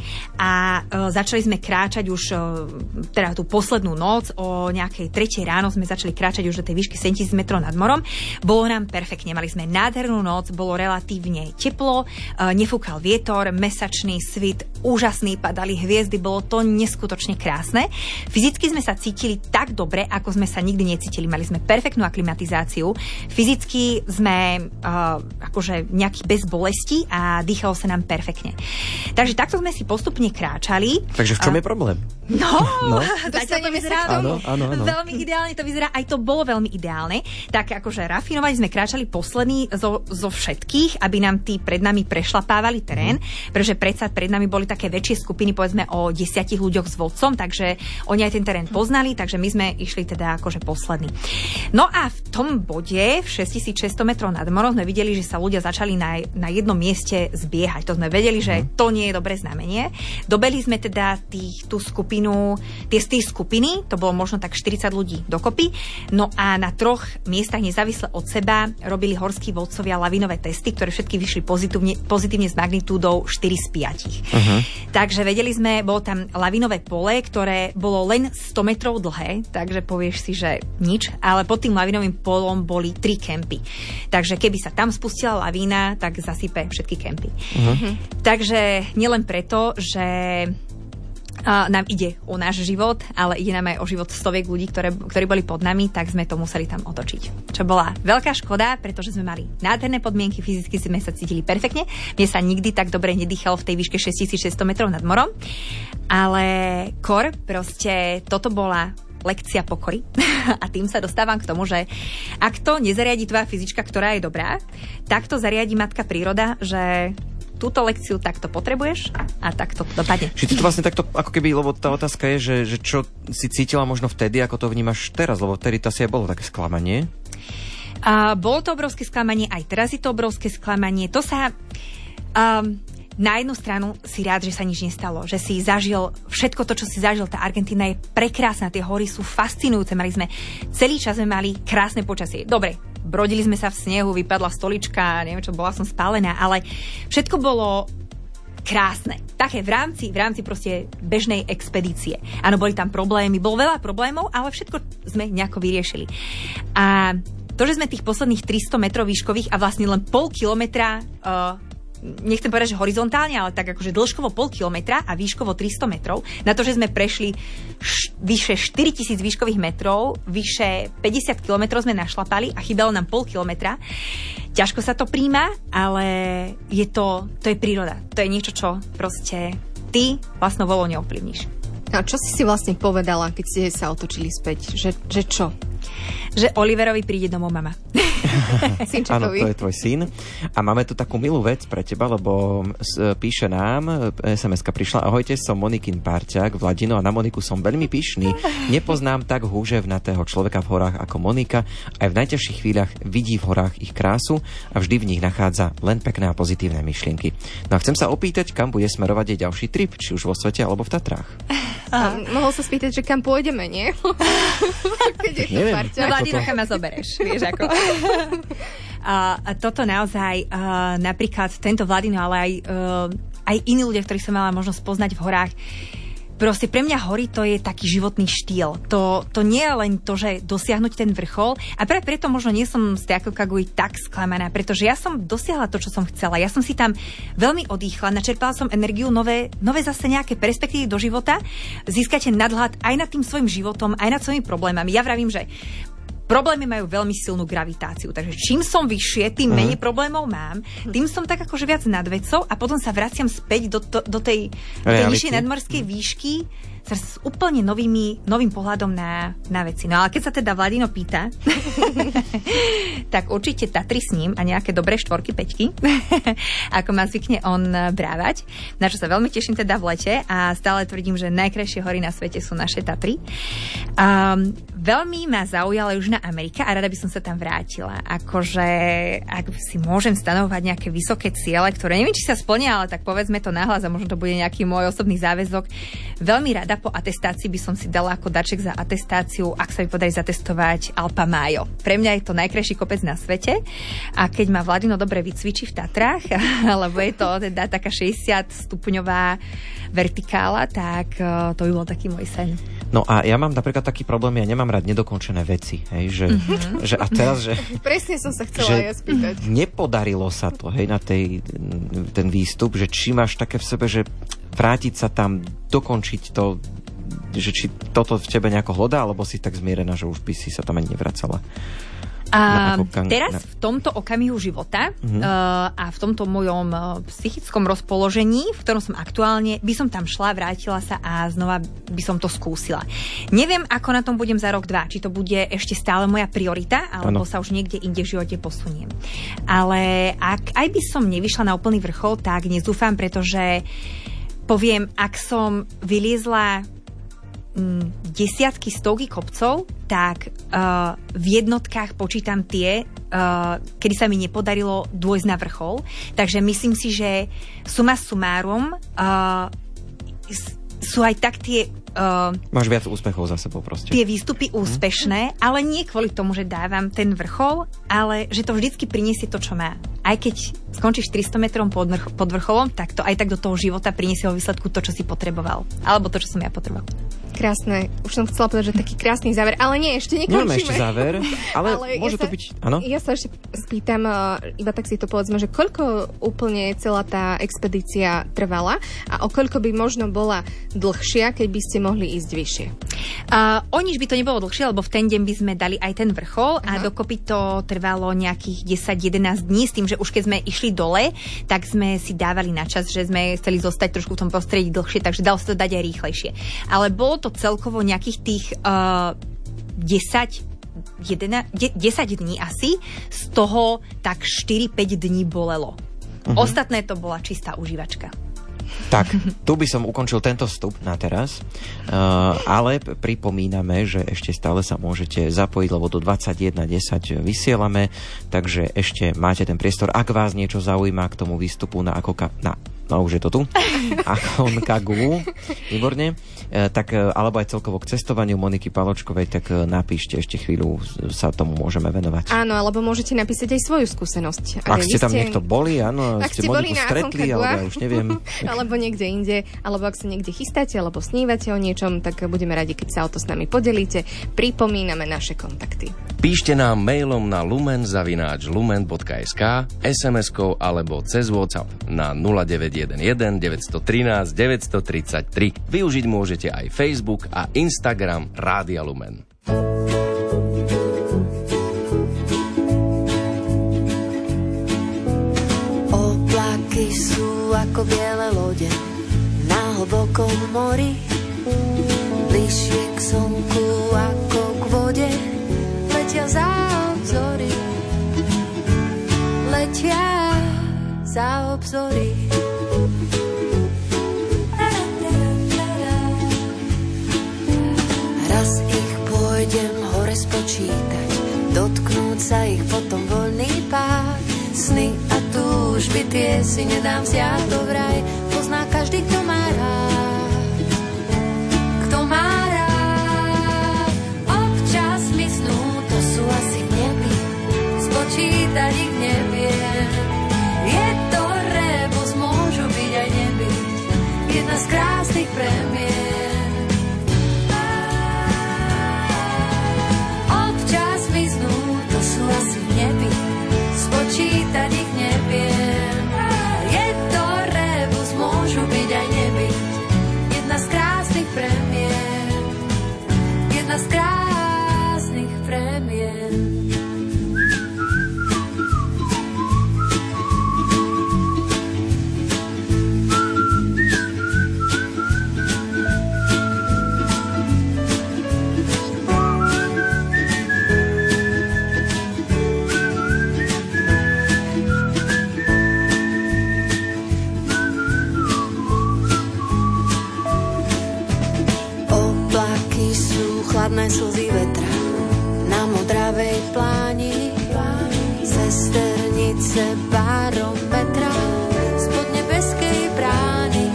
a uh, začali sme kráčať už teda tú poslednú noc, o nejakej tretej ráno sme začali kráčať už do tej výšky sedemtisíc metrov nad morom. Bolo nám perfektne, mali sme nádhernú noc, bolo relatívne teplo, nefúkal vietor, mesačný svit, úžasný, padali hviezdy, bolo to neskutočne krásne. Fyzicky sme sa cítili tak dobre, ako sme sa nikdy necítili. Mali sme perfektnú aklimatizáciu, fyzicky sme uh, akože nejaký bez bolesti a dýchalo sa nám perfektne. Takže takto sme si postupne kráčali. Takže v čom je problém? No, no. zatiaľ to vyzerá áno, áno, áno. veľmi ideálne, to vyzerá, aj to bolo veľmi ideálne. Tak akože rafinovať sme kráčali poslední zo, zo všetkých, aby nám tí pred nami prešlapávali terén, mm. pretože predsa pred nami boli také väčšie skupiny, povedzme o desiatich ľuďoch s vodcom, takže oni aj ten terén poznali, takže my sme išli teda akože poslední. No a v tom bode, v šesťtisícšesťsto metrov nad morom, sme videli, že sa ľudia začali na, na jednom mieste zbiehať. To sme vedeli, že to nie je dobré znamenie. Dobehli sme teda tých, tú skupinu, tie z tých skupiny, to bolo možno tak štyridsať ľudí dokopy, no a na troch miestach nezávisle od seba robili horskí vodcovia lavinové testy, ktoré všetky vyšli pozitívne, pozitívne s magnitúdou štyri z piatich. Uh-huh. Takže vedeli sme, bolo tam lavinové pole, ktoré bolo len sto metrov dlhé, takže povieš si, že nič, ale pod tým lavinovým polom boli tri kempy. Takže keby sa tam spustila lavína, tak zasype všetky kempy. Uh-huh. Takže nielen preto, že Uh, nám ide o náš život, ale ide nám aj o život stoviek ľudí, ktoré, ktorí boli pod nami, tak sme to museli tam otočiť. Čo bola veľká škoda, pretože sme mali nádherné podmienky, fyzicky sme sa cítili perfektne. Mne sa nikdy tak dobre nedýchalo v tej výške šesťtisícšesťsto metrov nad morom. Ale kor, proste toto bola lekcia pokory. A tým sa dostávam k tomu, že ak to nezariadi tvoja fyzička, ktorá je dobrá, tak to zariadi matka príroda, že túto lekciu takto potrebuješ a takto dopadne. Či ty to vlastne takto, ako keby, lebo tá otázka je, že, že čo si cítila možno vtedy, ako to vnímaš teraz, lebo vtedy to asi aj bolo také sklamanie. Uh, bolo to obrovské sklamanie, aj teraz je to obrovské sklamanie. To sa... Um, na jednu stranu si rád, že sa nič nestalo, že si zažil všetko to, čo si zažil. Tá Argentína je prekrásna, tie hory sú fascinujúce. Mali sme, celý čas sme mali krásne počasie. Dobre, brodili sme sa v snehu, vypadla stolička, neviem čo, bola som spálená, ale všetko bolo krásne. Také v rámci, v rámci proste bežnej expedície. Áno, boli tam problémy, bolo veľa problémov, ale všetko sme nejako vyriešili. A to, že sme tých posledných tristo metrov výškových a vlastne len pol kilometra uh, nechcem povedať, že horizontálne, ale tak akože dĺžkovo pol kilometra a výškovo tristo metrov. Na to, že sme prešli š- vyše štyritisíc výškových metrov, vyše päťdesiat kilometrov sme našlapali a chýbalo nám pol kilometra. Ťažko sa to príjma, ale je to, to je príroda. To je niečo, čo proste ty vlastnou volou neovplyvníš. A čo si si vlastne povedala, keď ste sa otočili späť? Že, že čo? Že Oliverovi príde domov mama. Áno, to je tvoj syn. A máme tu takú milú vec pre teba, lebo píše nám, es em eska prišla: ahojte, som Monikin parťák Vladino a na Moniku som veľmi pyšný. Nepoznám tak húževnatého človeka v horách ako Monika. Aj v najťažších chvíľach vidí v horách ich krásu a vždy v nich nachádza len pekné a pozitívne myšlienky. No a chcem sa opýtať, kam bude smerovať jej ďalší trip, či už vo svete alebo v Tatrách. A mohol sa spýtať, že kam pôjdeme, nie? Keď je to parťák. No Vladino, kam ma zobereš, vieš ako. A, a toto naozaj, uh, napríklad tento Vladino, ale aj, uh, aj iní ľudia, ktorých som mala možnosť poznať v horách, proste pre mňa hory to je taký životný štýl. To, to nie je len to, že dosiahnuť ten vrchol. A práve preto možno nie som z Teako Kaguji tak sklamaná, pretože ja som dosiahla to, čo som chcela. Ja som si tam veľmi odýchla, načerpala som energiu, nové, nové zase nejaké perspektívy do života, získate nadhľad aj nad tým svojim životom, aj nad svojimi problémami. Ja vravím, že problémy majú veľmi silnú gravitáciu, takže čím som vyššie, tým menej problémov mám, tým som tak akože viac nad vecou a potom sa vraciam späť do, do, do tej, do tej nižšej nadmorskej výšky s úplne novými, novým pohľadom na, na veci. No ale keď sa teda Vladino pýta, tak určite Tatry s ním a nejaké dobré štvorky, peťky, ako ma zvykne on brávať, na čo sa veľmi teším teda v lete a stále tvrdím, že najkrajšie hory na svete sú naše Tatry. Um, veľmi ma zaujala Južná Amerika a rada by som sa tam vrátila. Akože, ak si môžem stanovovať nejaké vysoké ciele, ktoré neviem, či sa splnia, ale tak povedzme to nahlas a možno to bude nejaký môj osobný záväzok. Veľmi rada po atestácii by som si dala ako darček za atestáciu, ak sa mi podarí zatestovať Alpa Mayo. Pre mňa je to najkrajší kopec na svete a keď ma Vladino dobre vycvičí v Tatrách, lebo je to teda taká šesťdesiat stupňová vertikála, tak to by bol taký môj sen. No a ja mám napríklad taký problém, ja nemám rád nedokončené veci, hej, že, mm-hmm. že a teraz, že... Presne som sa chcela aj ja spýtať. Nepodarilo sa to, hej, na tej, ten výstup, že či máš také v sebe, že vrátiť sa tam, dokončiť to, že či toto v tebe nejako hlodá, alebo si tak zmierená, že už by si sa tam ani nevracala? A kan- teraz na... v tomto okamihu života uh-huh. uh, a v tomto mojom uh, psychickom rozpoložení, v ktorom som aktuálne, by som tam šla, vrátila sa a znova by som to skúsila. Neviem, ako na tom budem za rok, dva. Či to bude ešte stále moja priorita, alebo ano. Sa už niekde inde v živote posuniem. Ale ak aj by som nevyšla na úplný vrchol, tak nezúfam, pretože poviem, ak som vyliezla desiatky, stovky kopcov, tak uh, v jednotkách počítam tie, uh, kedy sa mi nepodarilo dôjsť na vrchol. Takže myslím si, že suma sumárum uh, sú aj tak tie... Uh, Máš viac úspechov za sebou proste. Tie výstupy úspešné, hmm. ale nie kvôli tomu, že dávam ten vrchol, ale že to vždycky priniesie to, čo má. Aj keď skončíš tristo metrov pod, vrch- pod vrcholom, tak to aj tak do toho života priniesie vo výsledku to, čo si potreboval. Alebo to, čo som ja potreboval. Krásne. Už som chcela povedať, že taký krásny záver, ale nie, ešte nekončíme. Môžeme ešte záver, ale, ale môže ja to sa, byť... Áno? Ja sa ešte spýtam, iba tak si to povedzme, že koľko úplne celá tá expedícia trvala a o koľko by možno bola dlhšia, keď by ste mohli ísť vyššie? Uh, o nič by to nebolo dlhšie, lebo v ten deň by sme dali aj ten vrchol. Aha. A dokopy to trvalo nejakých desať jedenásť dní, s tým, že už keď sme išli dole, tak sme si dávali na čas, že sme chceli zostať trošku v tom prostredí dlhšie, takže dalo sa to dať aj rýchlejšie. Ale bolo to celkovo nejakých tých uh, desať, jedenásť, desať dní asi, z toho tak štyri päť dní bolelo. Uh-huh. Ostatné to bola čistá užívačka. Tak, tu by som ukončil tento vstup na teraz, uh, ale pripomíname, že ešte stále sa môžete zapojiť, lebo do dvadsaťjeden desať vysielame, takže ešte máte ten priestor. Ak vás niečo zaujíma k tomu výstupu na Akoka... Na No už je to tu. Aconcagua. Výborne. E, tak, alebo aj celkovo k cestovaniu Moniky Paločkovej, tak napíšte, ešte chvíľu sa tomu môžeme venovať. Áno, alebo môžete napísať aj svoju skúsenosť. Ak, ak ste tam ste... niekto boli, áno, ak ste Moniku stretli, alebo ja už neviem. Alebo niekde inde, alebo ak sa niekde chystáte, alebo snívate o niečom, tak budeme radi, keď sa o to s nami podelíte. Pripomíname naše kontakty. Píšte nám mailom na lumen zavináč lumen bodka es ká, es em eskou alebo cez WhatsApp na nula deväť jeden jeden deväť jedna tri deväť tri tri. Využiť môžete aj Facebook a Instagram Rádia Lumen. Oblaky sú ako biele lode na hlbokom mori, bližšie k slnku ako k vode, letia za obzory, letia za obzory. Raz ich pôjdem hore spočítať, dotknúť sa ich potom voľný pád. Sny a túžby tie si nedám vziať do vraj, pozná každý, kto má rád. Kto má rád, občas mi snú, to sú asi v nebi, spočítať ich neviem. Je to rebus, môžu byť aj nebyť, jedna z krásnych premiér. Spočítať ich neviem. Je to rebus, môžu byť aj nebyť. Jedna z krásnych premiér. Jedna z krásnych premiér. Chladné slzy vetra na modravej pláni, sesternice barometra spod nebeskej brány.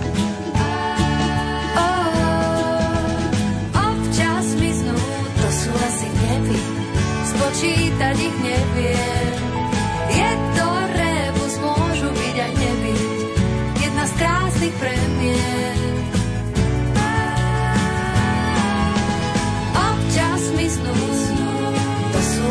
Oh, občas mi znú, to sú asi nebi, spočítať ich neviem. Je to rebus, môžu byť aj nebyť, jedna z krásnych premiér. To sú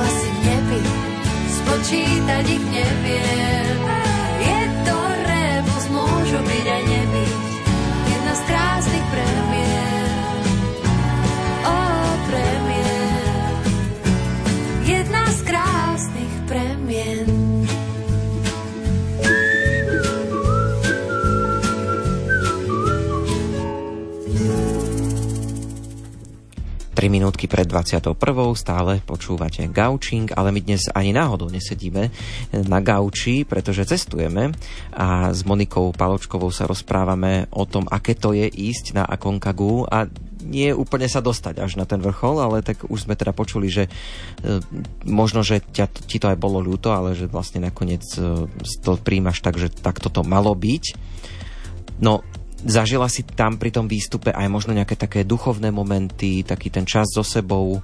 tri minútky pred dvadsiatou prvou stále počúvate Gaučing, ale my dnes ani náhodou nesedíme na gauči, pretože cestujeme a s Monikou Paločkovou sa rozprávame o tom, aké to je ísť na Aconcagua a nie úplne sa dostať až na ten vrchol, ale tak už sme teda počuli, že e, možno, že ťa, ti to aj bolo ľúto, ale že vlastne nakoniec e, to príjmaš tak, že takto to malo byť. No, zažila si tam pri tom výstupe aj možno nejaké také duchovné momenty, taký ten čas so sebou?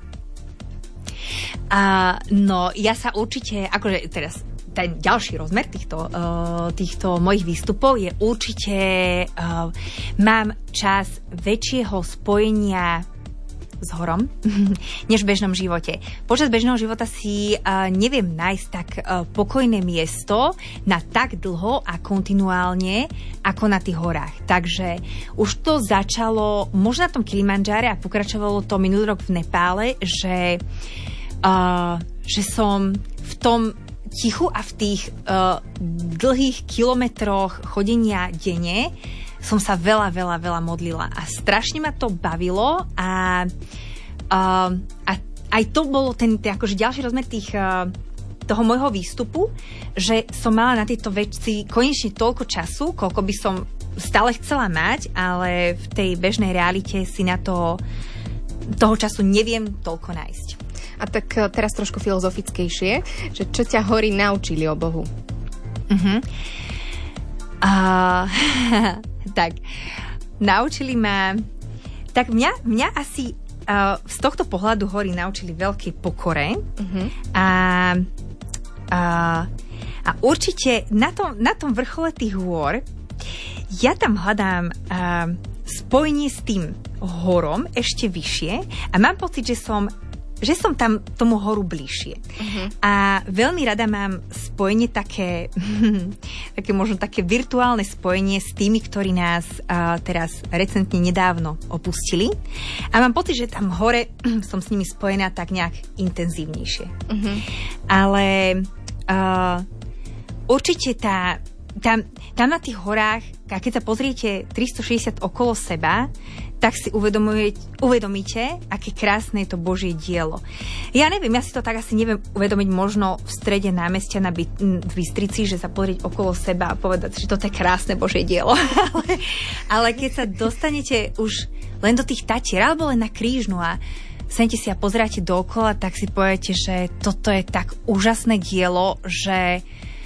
A, no, ja sa určite, akože teraz ten ďalší rozmer týchto, uh, týchto mojich výstupov je určite uh, mám čas väčšieho spojenia s horom, než v bežnom živote. Počas bežného života si uh, neviem nájsť tak uh, pokojné miesto na tak dlho a kontinuálne ako na tých horách. Takže už to začalo možno na tom Kilimandžare a pokračovalo to minulý rok v Nepále, že, uh, že som v tom tichu a v tých uh, dlhých kilometroch chodenia denne som sa veľa, veľa, veľa modlila. A strašne ma to bavilo a, uh, a aj to bolo ten, ten akože ďalší rozmer tých, uh, toho môjho výstupu, že som mala na tieto veci konečne toľko času, koľko by som stále chcela mať, ale v tej bežnej realite si na to toho času neviem toľko nájsť. A tak teraz trošku filozofickejšie, že čo ťa hory naučili o Bohu? Uh-huh. Uh, tak, naučili ma... Tak mňa, mňa asi uh, z tohto pohľadu hory naučili veľkej pokore. Uh-huh. A, a, a určite na tom, na tom vrchole tých hôr ja tam hľadám uh, spojenie s tým horom ešte vyššie a mám pocit, že som že som tam tomu horu bližšie. Uh-huh. A veľmi rada mám spojenie také, také možno také virtuálne spojenie s tými, ktorí nás uh, teraz recentne nedávno opustili. A mám pocit, že tam hore som s nimi spojená tak nejak intenzívnejšie. Uh-huh. Ale uh, určite tá, tam, tam na tých horách, keď sa pozriete tristošesťdesiat okolo seba, tak si uvedomíte, aké krásne je to Božie dielo. Ja neviem, ja si to tak asi neviem uvedomiť možno v strede námestia na By- v Bystrici, že sa pozrieť okolo seba a povedať, že toto je krásne Božie dielo. ale, ale keď sa dostanete už len do tých Tatier, alebo len na Krížnu a sednete si a pozeráte dookola, tak si poviete, že toto je tak úžasné dielo, že,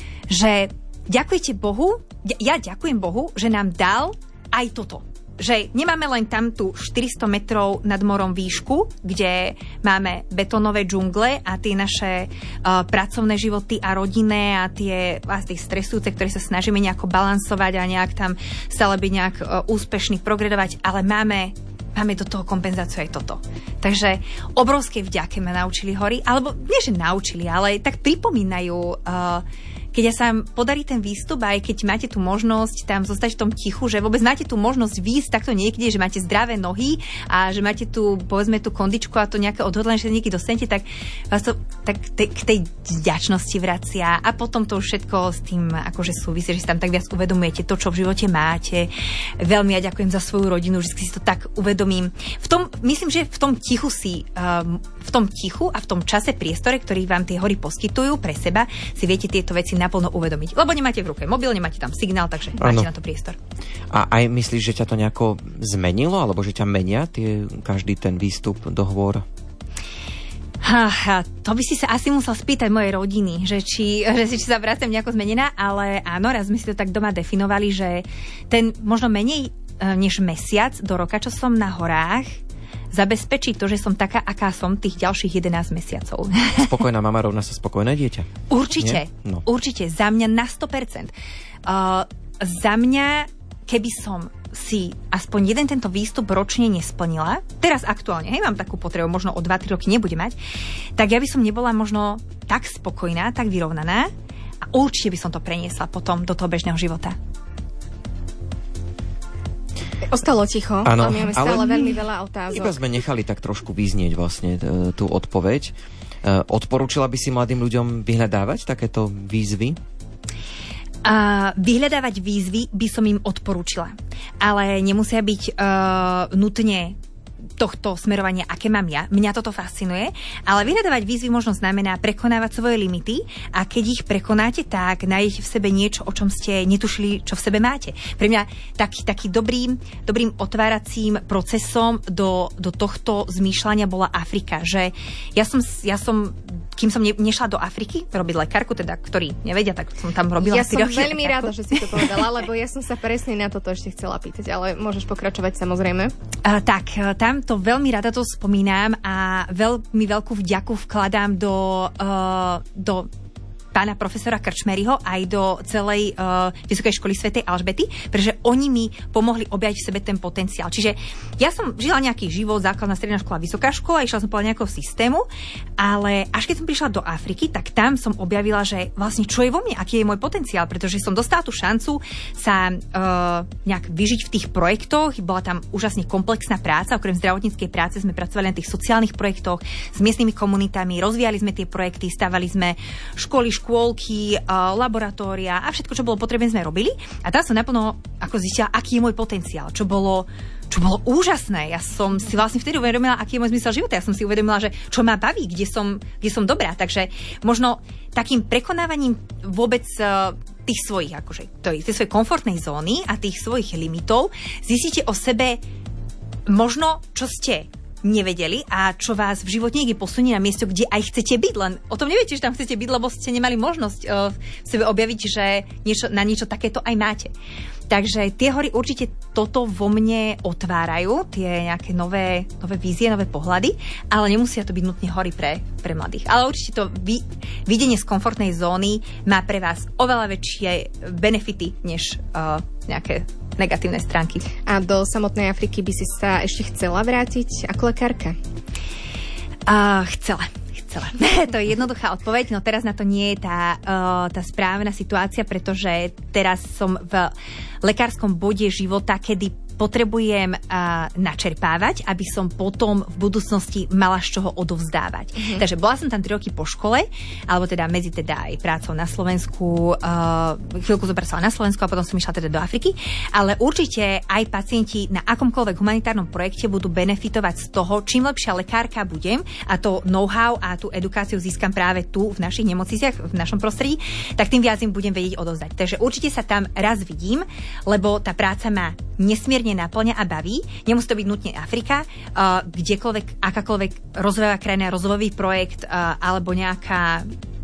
že ďakujete Bohu, ja ďakujem Bohu, že nám dal aj toto. Že nemáme len tam tú štyristo metrov nad morom výšku, kde máme betónové džungle a tie naše uh, pracovné životy a rodinné a tie, a tie stresujúce, ktoré sa snažíme nejako balansovať a nejak tam stále byť nejak uh, úspešný, progredovať, ale máme, máme do toho kompenzáciu aj toto. Takže obrovské vďake ma naučili hory, alebo nie, že naučili, ale tak pripomínajú... Uh, keď ja sa vám podarí ten výstup, aj keď máte tú možnosť tam zostať v tom tichu, že vôbec máte tú možnosť výjsť takto niekde, že máte zdravé nohy a že máte tu, povedzme, tú kondičku a to nejaké odhodlanie, že sa niekde dostanete, tak vás to tak te, k tej vďačnosti vracia a potom to všetko s tým akože súvisí, že si tam tak viac uvedomujete to, čo v živote máte. Veľmi ja ďakujem za svoju rodinu, že si to tak uvedomím. V tom, myslím, že v tom tichu si, um, v tom tichu a v tom čase, priestore, ktorý vám tie hory poskytujú pre seba, si viete tieto veci naplno uvedomiť. Lebo nemáte v ruke mobil, nemáte tam signál, takže máte na to priestor. A aj myslíš, že ťa to nejako zmenilo, alebo že ťa menia tie, každý ten výstup do hôr? Ha, ha, to by si sa asi musel spýtať mojej rodiny, že či, že si, či sa vracem nejako zmenená, ale áno, raz sme si to tak doma definovali, že ten možno menej než mesiac do roka, čo som na horách, zabezpečí to, že som taká, aká som tých ďalších jedenásť mesiacov. Spokojná mama rovná sa spokojné dieťa? Určite, no. určite. Za mňa na sto percent. Uh, za mňa, keby som si aspoň jeden tento výstup ročne nesplnila, teraz aktuálne, hej, mám takú potrebu, možno o dva tri roky nebude mať, tak ja by som nebola možno tak spokojná, tak vyrovnaná a určite by som to preniesla potom do toho bežného života. Ostalo ticho, ano, máme stále ale veľmi veľa otázok. Iba sme nechali tak trošku vyznieť vlastne tú odpoveď. Odporúčila by si mladým ľuďom vyhľadávať takéto výzvy? Uh, vyhľadávať výzvy by som im odporúčila. Ale nemusia byť uh, nutne tohto smerovania, aké mám ja. Mňa toto fascinuje, ale vyhľadávať výzvy možno znamená prekonávať svoje limity a keď ich prekonáte, tak nájdete v sebe niečo, o čom ste netušili, čo v sebe máte. Pre mňa taký, taký dobrým, dobrým otváracím procesom do, do tohto zmýšľania bola Afrika, že ja som, ja som kým som ne, nešla do Afriky robiť lekárku, teda ktorí nevedia, tak som tam robila. Ja som veľmi lekárku. Rada, že si to povedala, lebo ja som sa presne na toto ešte chcela pýtať, ale môžeš pokračovať samozrejme. Uh, tak, tam to veľmi rada to spomínam a veľmi veľkú vďaku vkladám do, uh, do pána profesora Krčmeryho aj do celej uh, Vysokej školy svätej Alžbety, pretože oni mi pomohli objaviť v sebe ten potenciál. Čiže ja som žila nejaký život, základná stredná škola, vysoká škola, išla som podľa nejakého systému, ale až keď som prišla do Afriky, tak tam som objavila, že vlastne čo je vo mne, aký je môj potenciál, pretože som dostala tú šancu sa uh, nejak vyžiť v tých projektoch, bola tam úžasne komplexná práca, okrem zdravotníckej práce sme pracovali na tých sociálnych projektoch s miestnymi komunitami, rozvíjali sme tie projekty, stavali sme školy, škôlky, laboratória a všetko, čo bolo potrebné, sme robili. A tam som naplno ako zistila, aký je môj potenciál, čo bolo, čo bolo úžasné. Ja som si vlastne vtedy uvedomila, aký je môj zmysel života. Ja som si uvedomila, že čo ma baví, kde som, kde som dobrá. Takže možno takým prekonávaním vôbec tých svojich, akože, tej svojej komfortnej zóny a tých svojich limitov zistíte o sebe možno, čo ste nevedeli a čo vás v živote niekde posunie na miesto, kde aj chcete byť, len o tom neviete, že tam chcete byť, lebo ste nemali možnosť uh, v sebe objaviť, že niečo, na niečo takéto aj máte. Takže tie hory určite toto vo mne otvárajú, tie nejaké nové, nové vízie, nové pohľady, ale nemusia to byť nutne hory pre, pre mladých. Ale určite to vy, videnie z komfortnej zóny má pre vás oveľa väčšie benefity, než uh, nejaké negatívne stránky. A do samotnej Afriky by si sa ešte chcela vrátiť ako lekárka? Uh, chcela. Chcela. To je jednoduchá odpoveď, no teraz na to nie je tá, uh, tá správna situácia, pretože teraz som v lekárskom bode života, kedy potrebujem uh, načerpávať, aby som potom v budúcnosti mala z čoho odovzdávať. Mm-hmm. Takže bola som tam tri roky po škole, alebo teda medzi teda aj prácou na Slovensku, uh, chvíľku som pracovala na Slovensku a potom som išla teda do Afriky, ale určite aj pacienti na akomkoľvek humanitárnom projekte budú benefitovať z toho, čím lepšia lekárka budem a to know-how a tú edukáciu získam práve tu v našich nemocniciach, v našom prostredí, tak tým viac im budem vedieť odovzdať. Takže určite sa tam raz vidím, lebo tá práca má nesmierne naplňa a baví. Nemusí to byť nutne Afrika, uh, kdekoľvek, akákoľvek rozvojová krajina, rozvojový projekt uh, alebo nejaká,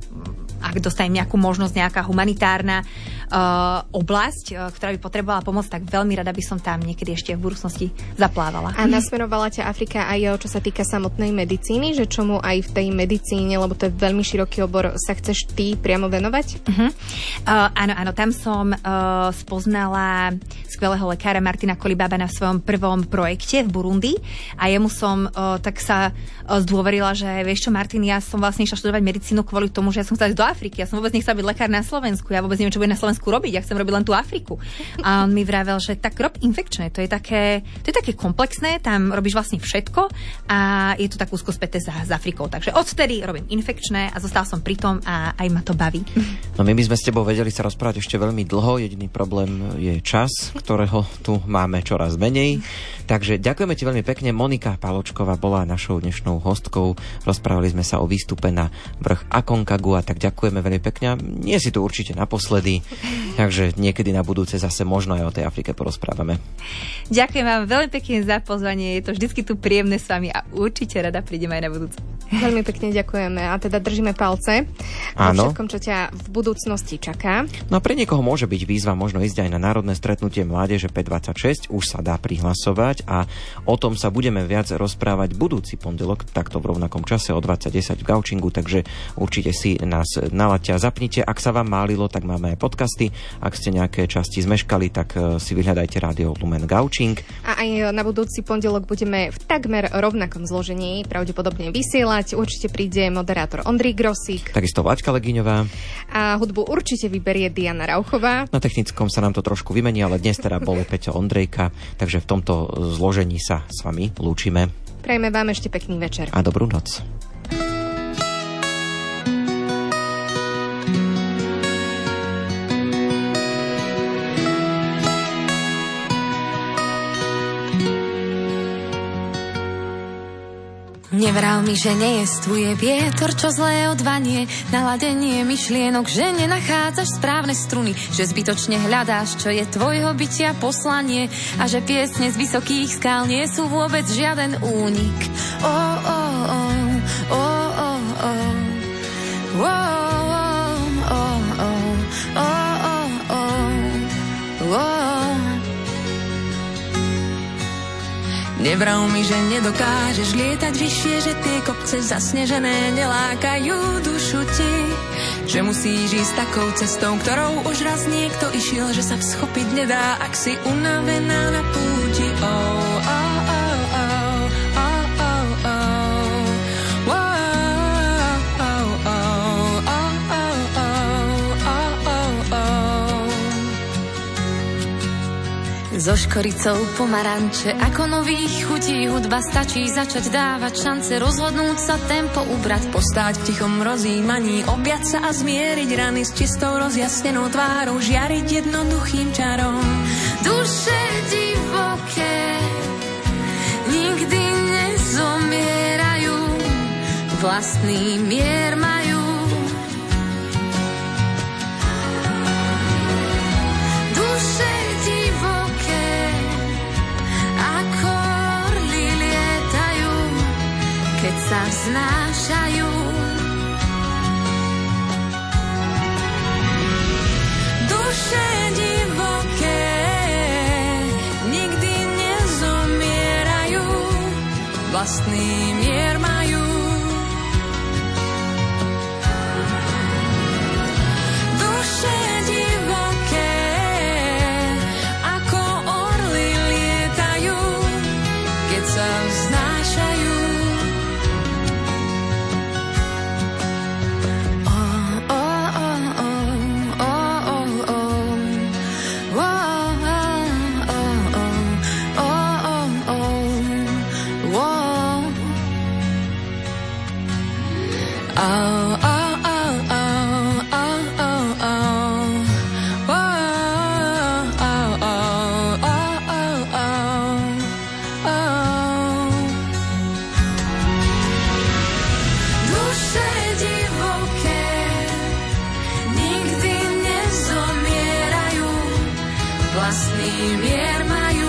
ak dostanem nejakú možnosť, nejaká humanitárna uh, oblasť, uh, ktorá by potrebovala pomoc, tak veľmi rada by som tam niekedy ešte v budúcnosti zaplávala. A nasmerovala ťa Afrika aj čo sa týka samotnej medicíny, že čomu aj v tej medicíne, lebo to je veľmi široký obor, sa chceš ty priamo venovať? Uh-huh. Uh, áno, áno, tam som uh, spoznala skvelého lekára Martina Kolibaba na svojom prvom projekte v Burundi a jemu som uh, tak sa uh, zdôverila, že vieš čo, Martin, ja som vlastne išla študovať medicínu kvôli tomu, že ja som chcela ísť do Afriky. Ja som vôbec nechcela byť lekár na Slovensku. Ja vôbec neviem, čo budem na Slovensku robiť. Ja chcem robiť len tú Afriku. A on mi vravel, že tak rob infekčné. To je také, to je také komplexné, tam robíš vlastne všetko a je to tak úzko späté s, s Afrikou. Takže odtedy robím infekčné a zostal som pri tom a aj ma to baví. No my by sme s tebou vedeli sa rozprávať ešte veľmi dlho. Jediný problém je čas, ktorého tu máme čoraz menej. Takže ďakujeme ti veľmi pekne. Monika Páločková bola našou dnešnou hostkou. Rozprávali sme sa o výstupe na vrch Aconcagua, tak ďakujeme veľmi pekne. Nie si tu určite naposledy, takže niekedy na budúce zase možno aj o tej Afrike porozprávame. Ďakujem vám veľmi pekne za pozvanie. Je to vždycky tu príjemné s vami a určite rada prídem aj na budúce. Veľmi pekne ďakujeme a teda držíme palce vo všetkom, čo ťa v budúcnosti čaká. No a pre niekoho môže byť výzva možno ísť aj na národné stretnutie mládeže P dvadsaťšesť, už sa dá prihlasovať a o tom sa budeme viac rozprávať budúci pondelok, takto v rovnakom čase o dvadsať desať v Gaučingu, takže určite si nás nalaďte a zapnite. Ak sa vám málilo, tak máme aj podcasty. Ak ste nejaké časti zmeškali, tak si vyhľadajte Rádio Lumen Gaučing. A aj na budúci pondelok budeme v takmer rovnakom zložení pravdepodobne vysielať. Určite príde moderátor Ondrej Grosík. Takisto Vláďka Legiňová. A hudbu určite vyberie Diana Rauchová. Na technickom sa nám to trošku vymení, ale dnes teda bol Peťo Ondrejka, takže v tomto zložení sa s vami lúčime. Prajme vám ešte pekný večer. A dobrú noc. Nevral mi, že nejestvuje vietor, čo zlé odvanie, naladenie myšlienok, že nenachádzaš správne struny, že zbytočne hľadáš, čo je tvojho bytia poslanie a že piesne z vysokých skál nie sú vôbec žiaden únik. Oh, oh, oh, oh, oh, oh. Oh, oh, oh, oh, oh, oh, oh. Nevral mi, že nedokážeš lietať vyššie, že tie kopce zasnežené nelákajú dušu ti, že musíš ísť takou cestou, ktorou už raz niekto išiel, že sa schopiť nedá, ak si unavená na púti. Oh, oh, oh, oh, oh, oh, oh. Wow, oh, oh, oh, oh, oh, oh. So škoricou pomaranče, ako nových chutí hudba, stačí začať dávať šance, rozhodnúť sa, tempo ubrať, postáť v tichom rozjímaní, objať sa a zmieriť rany s čistou rozjasnenou tvárou, žiariť jednoduchým čarom. Duše divoké nikdy nezomierajú, vlastný mier majú. Keď sa vznášajú, duše divoké nikdy nezomierajú, vlastný mier majú. Duše divoké ako orly lietajú, keď sa vznášajú. Vlastný mier majú.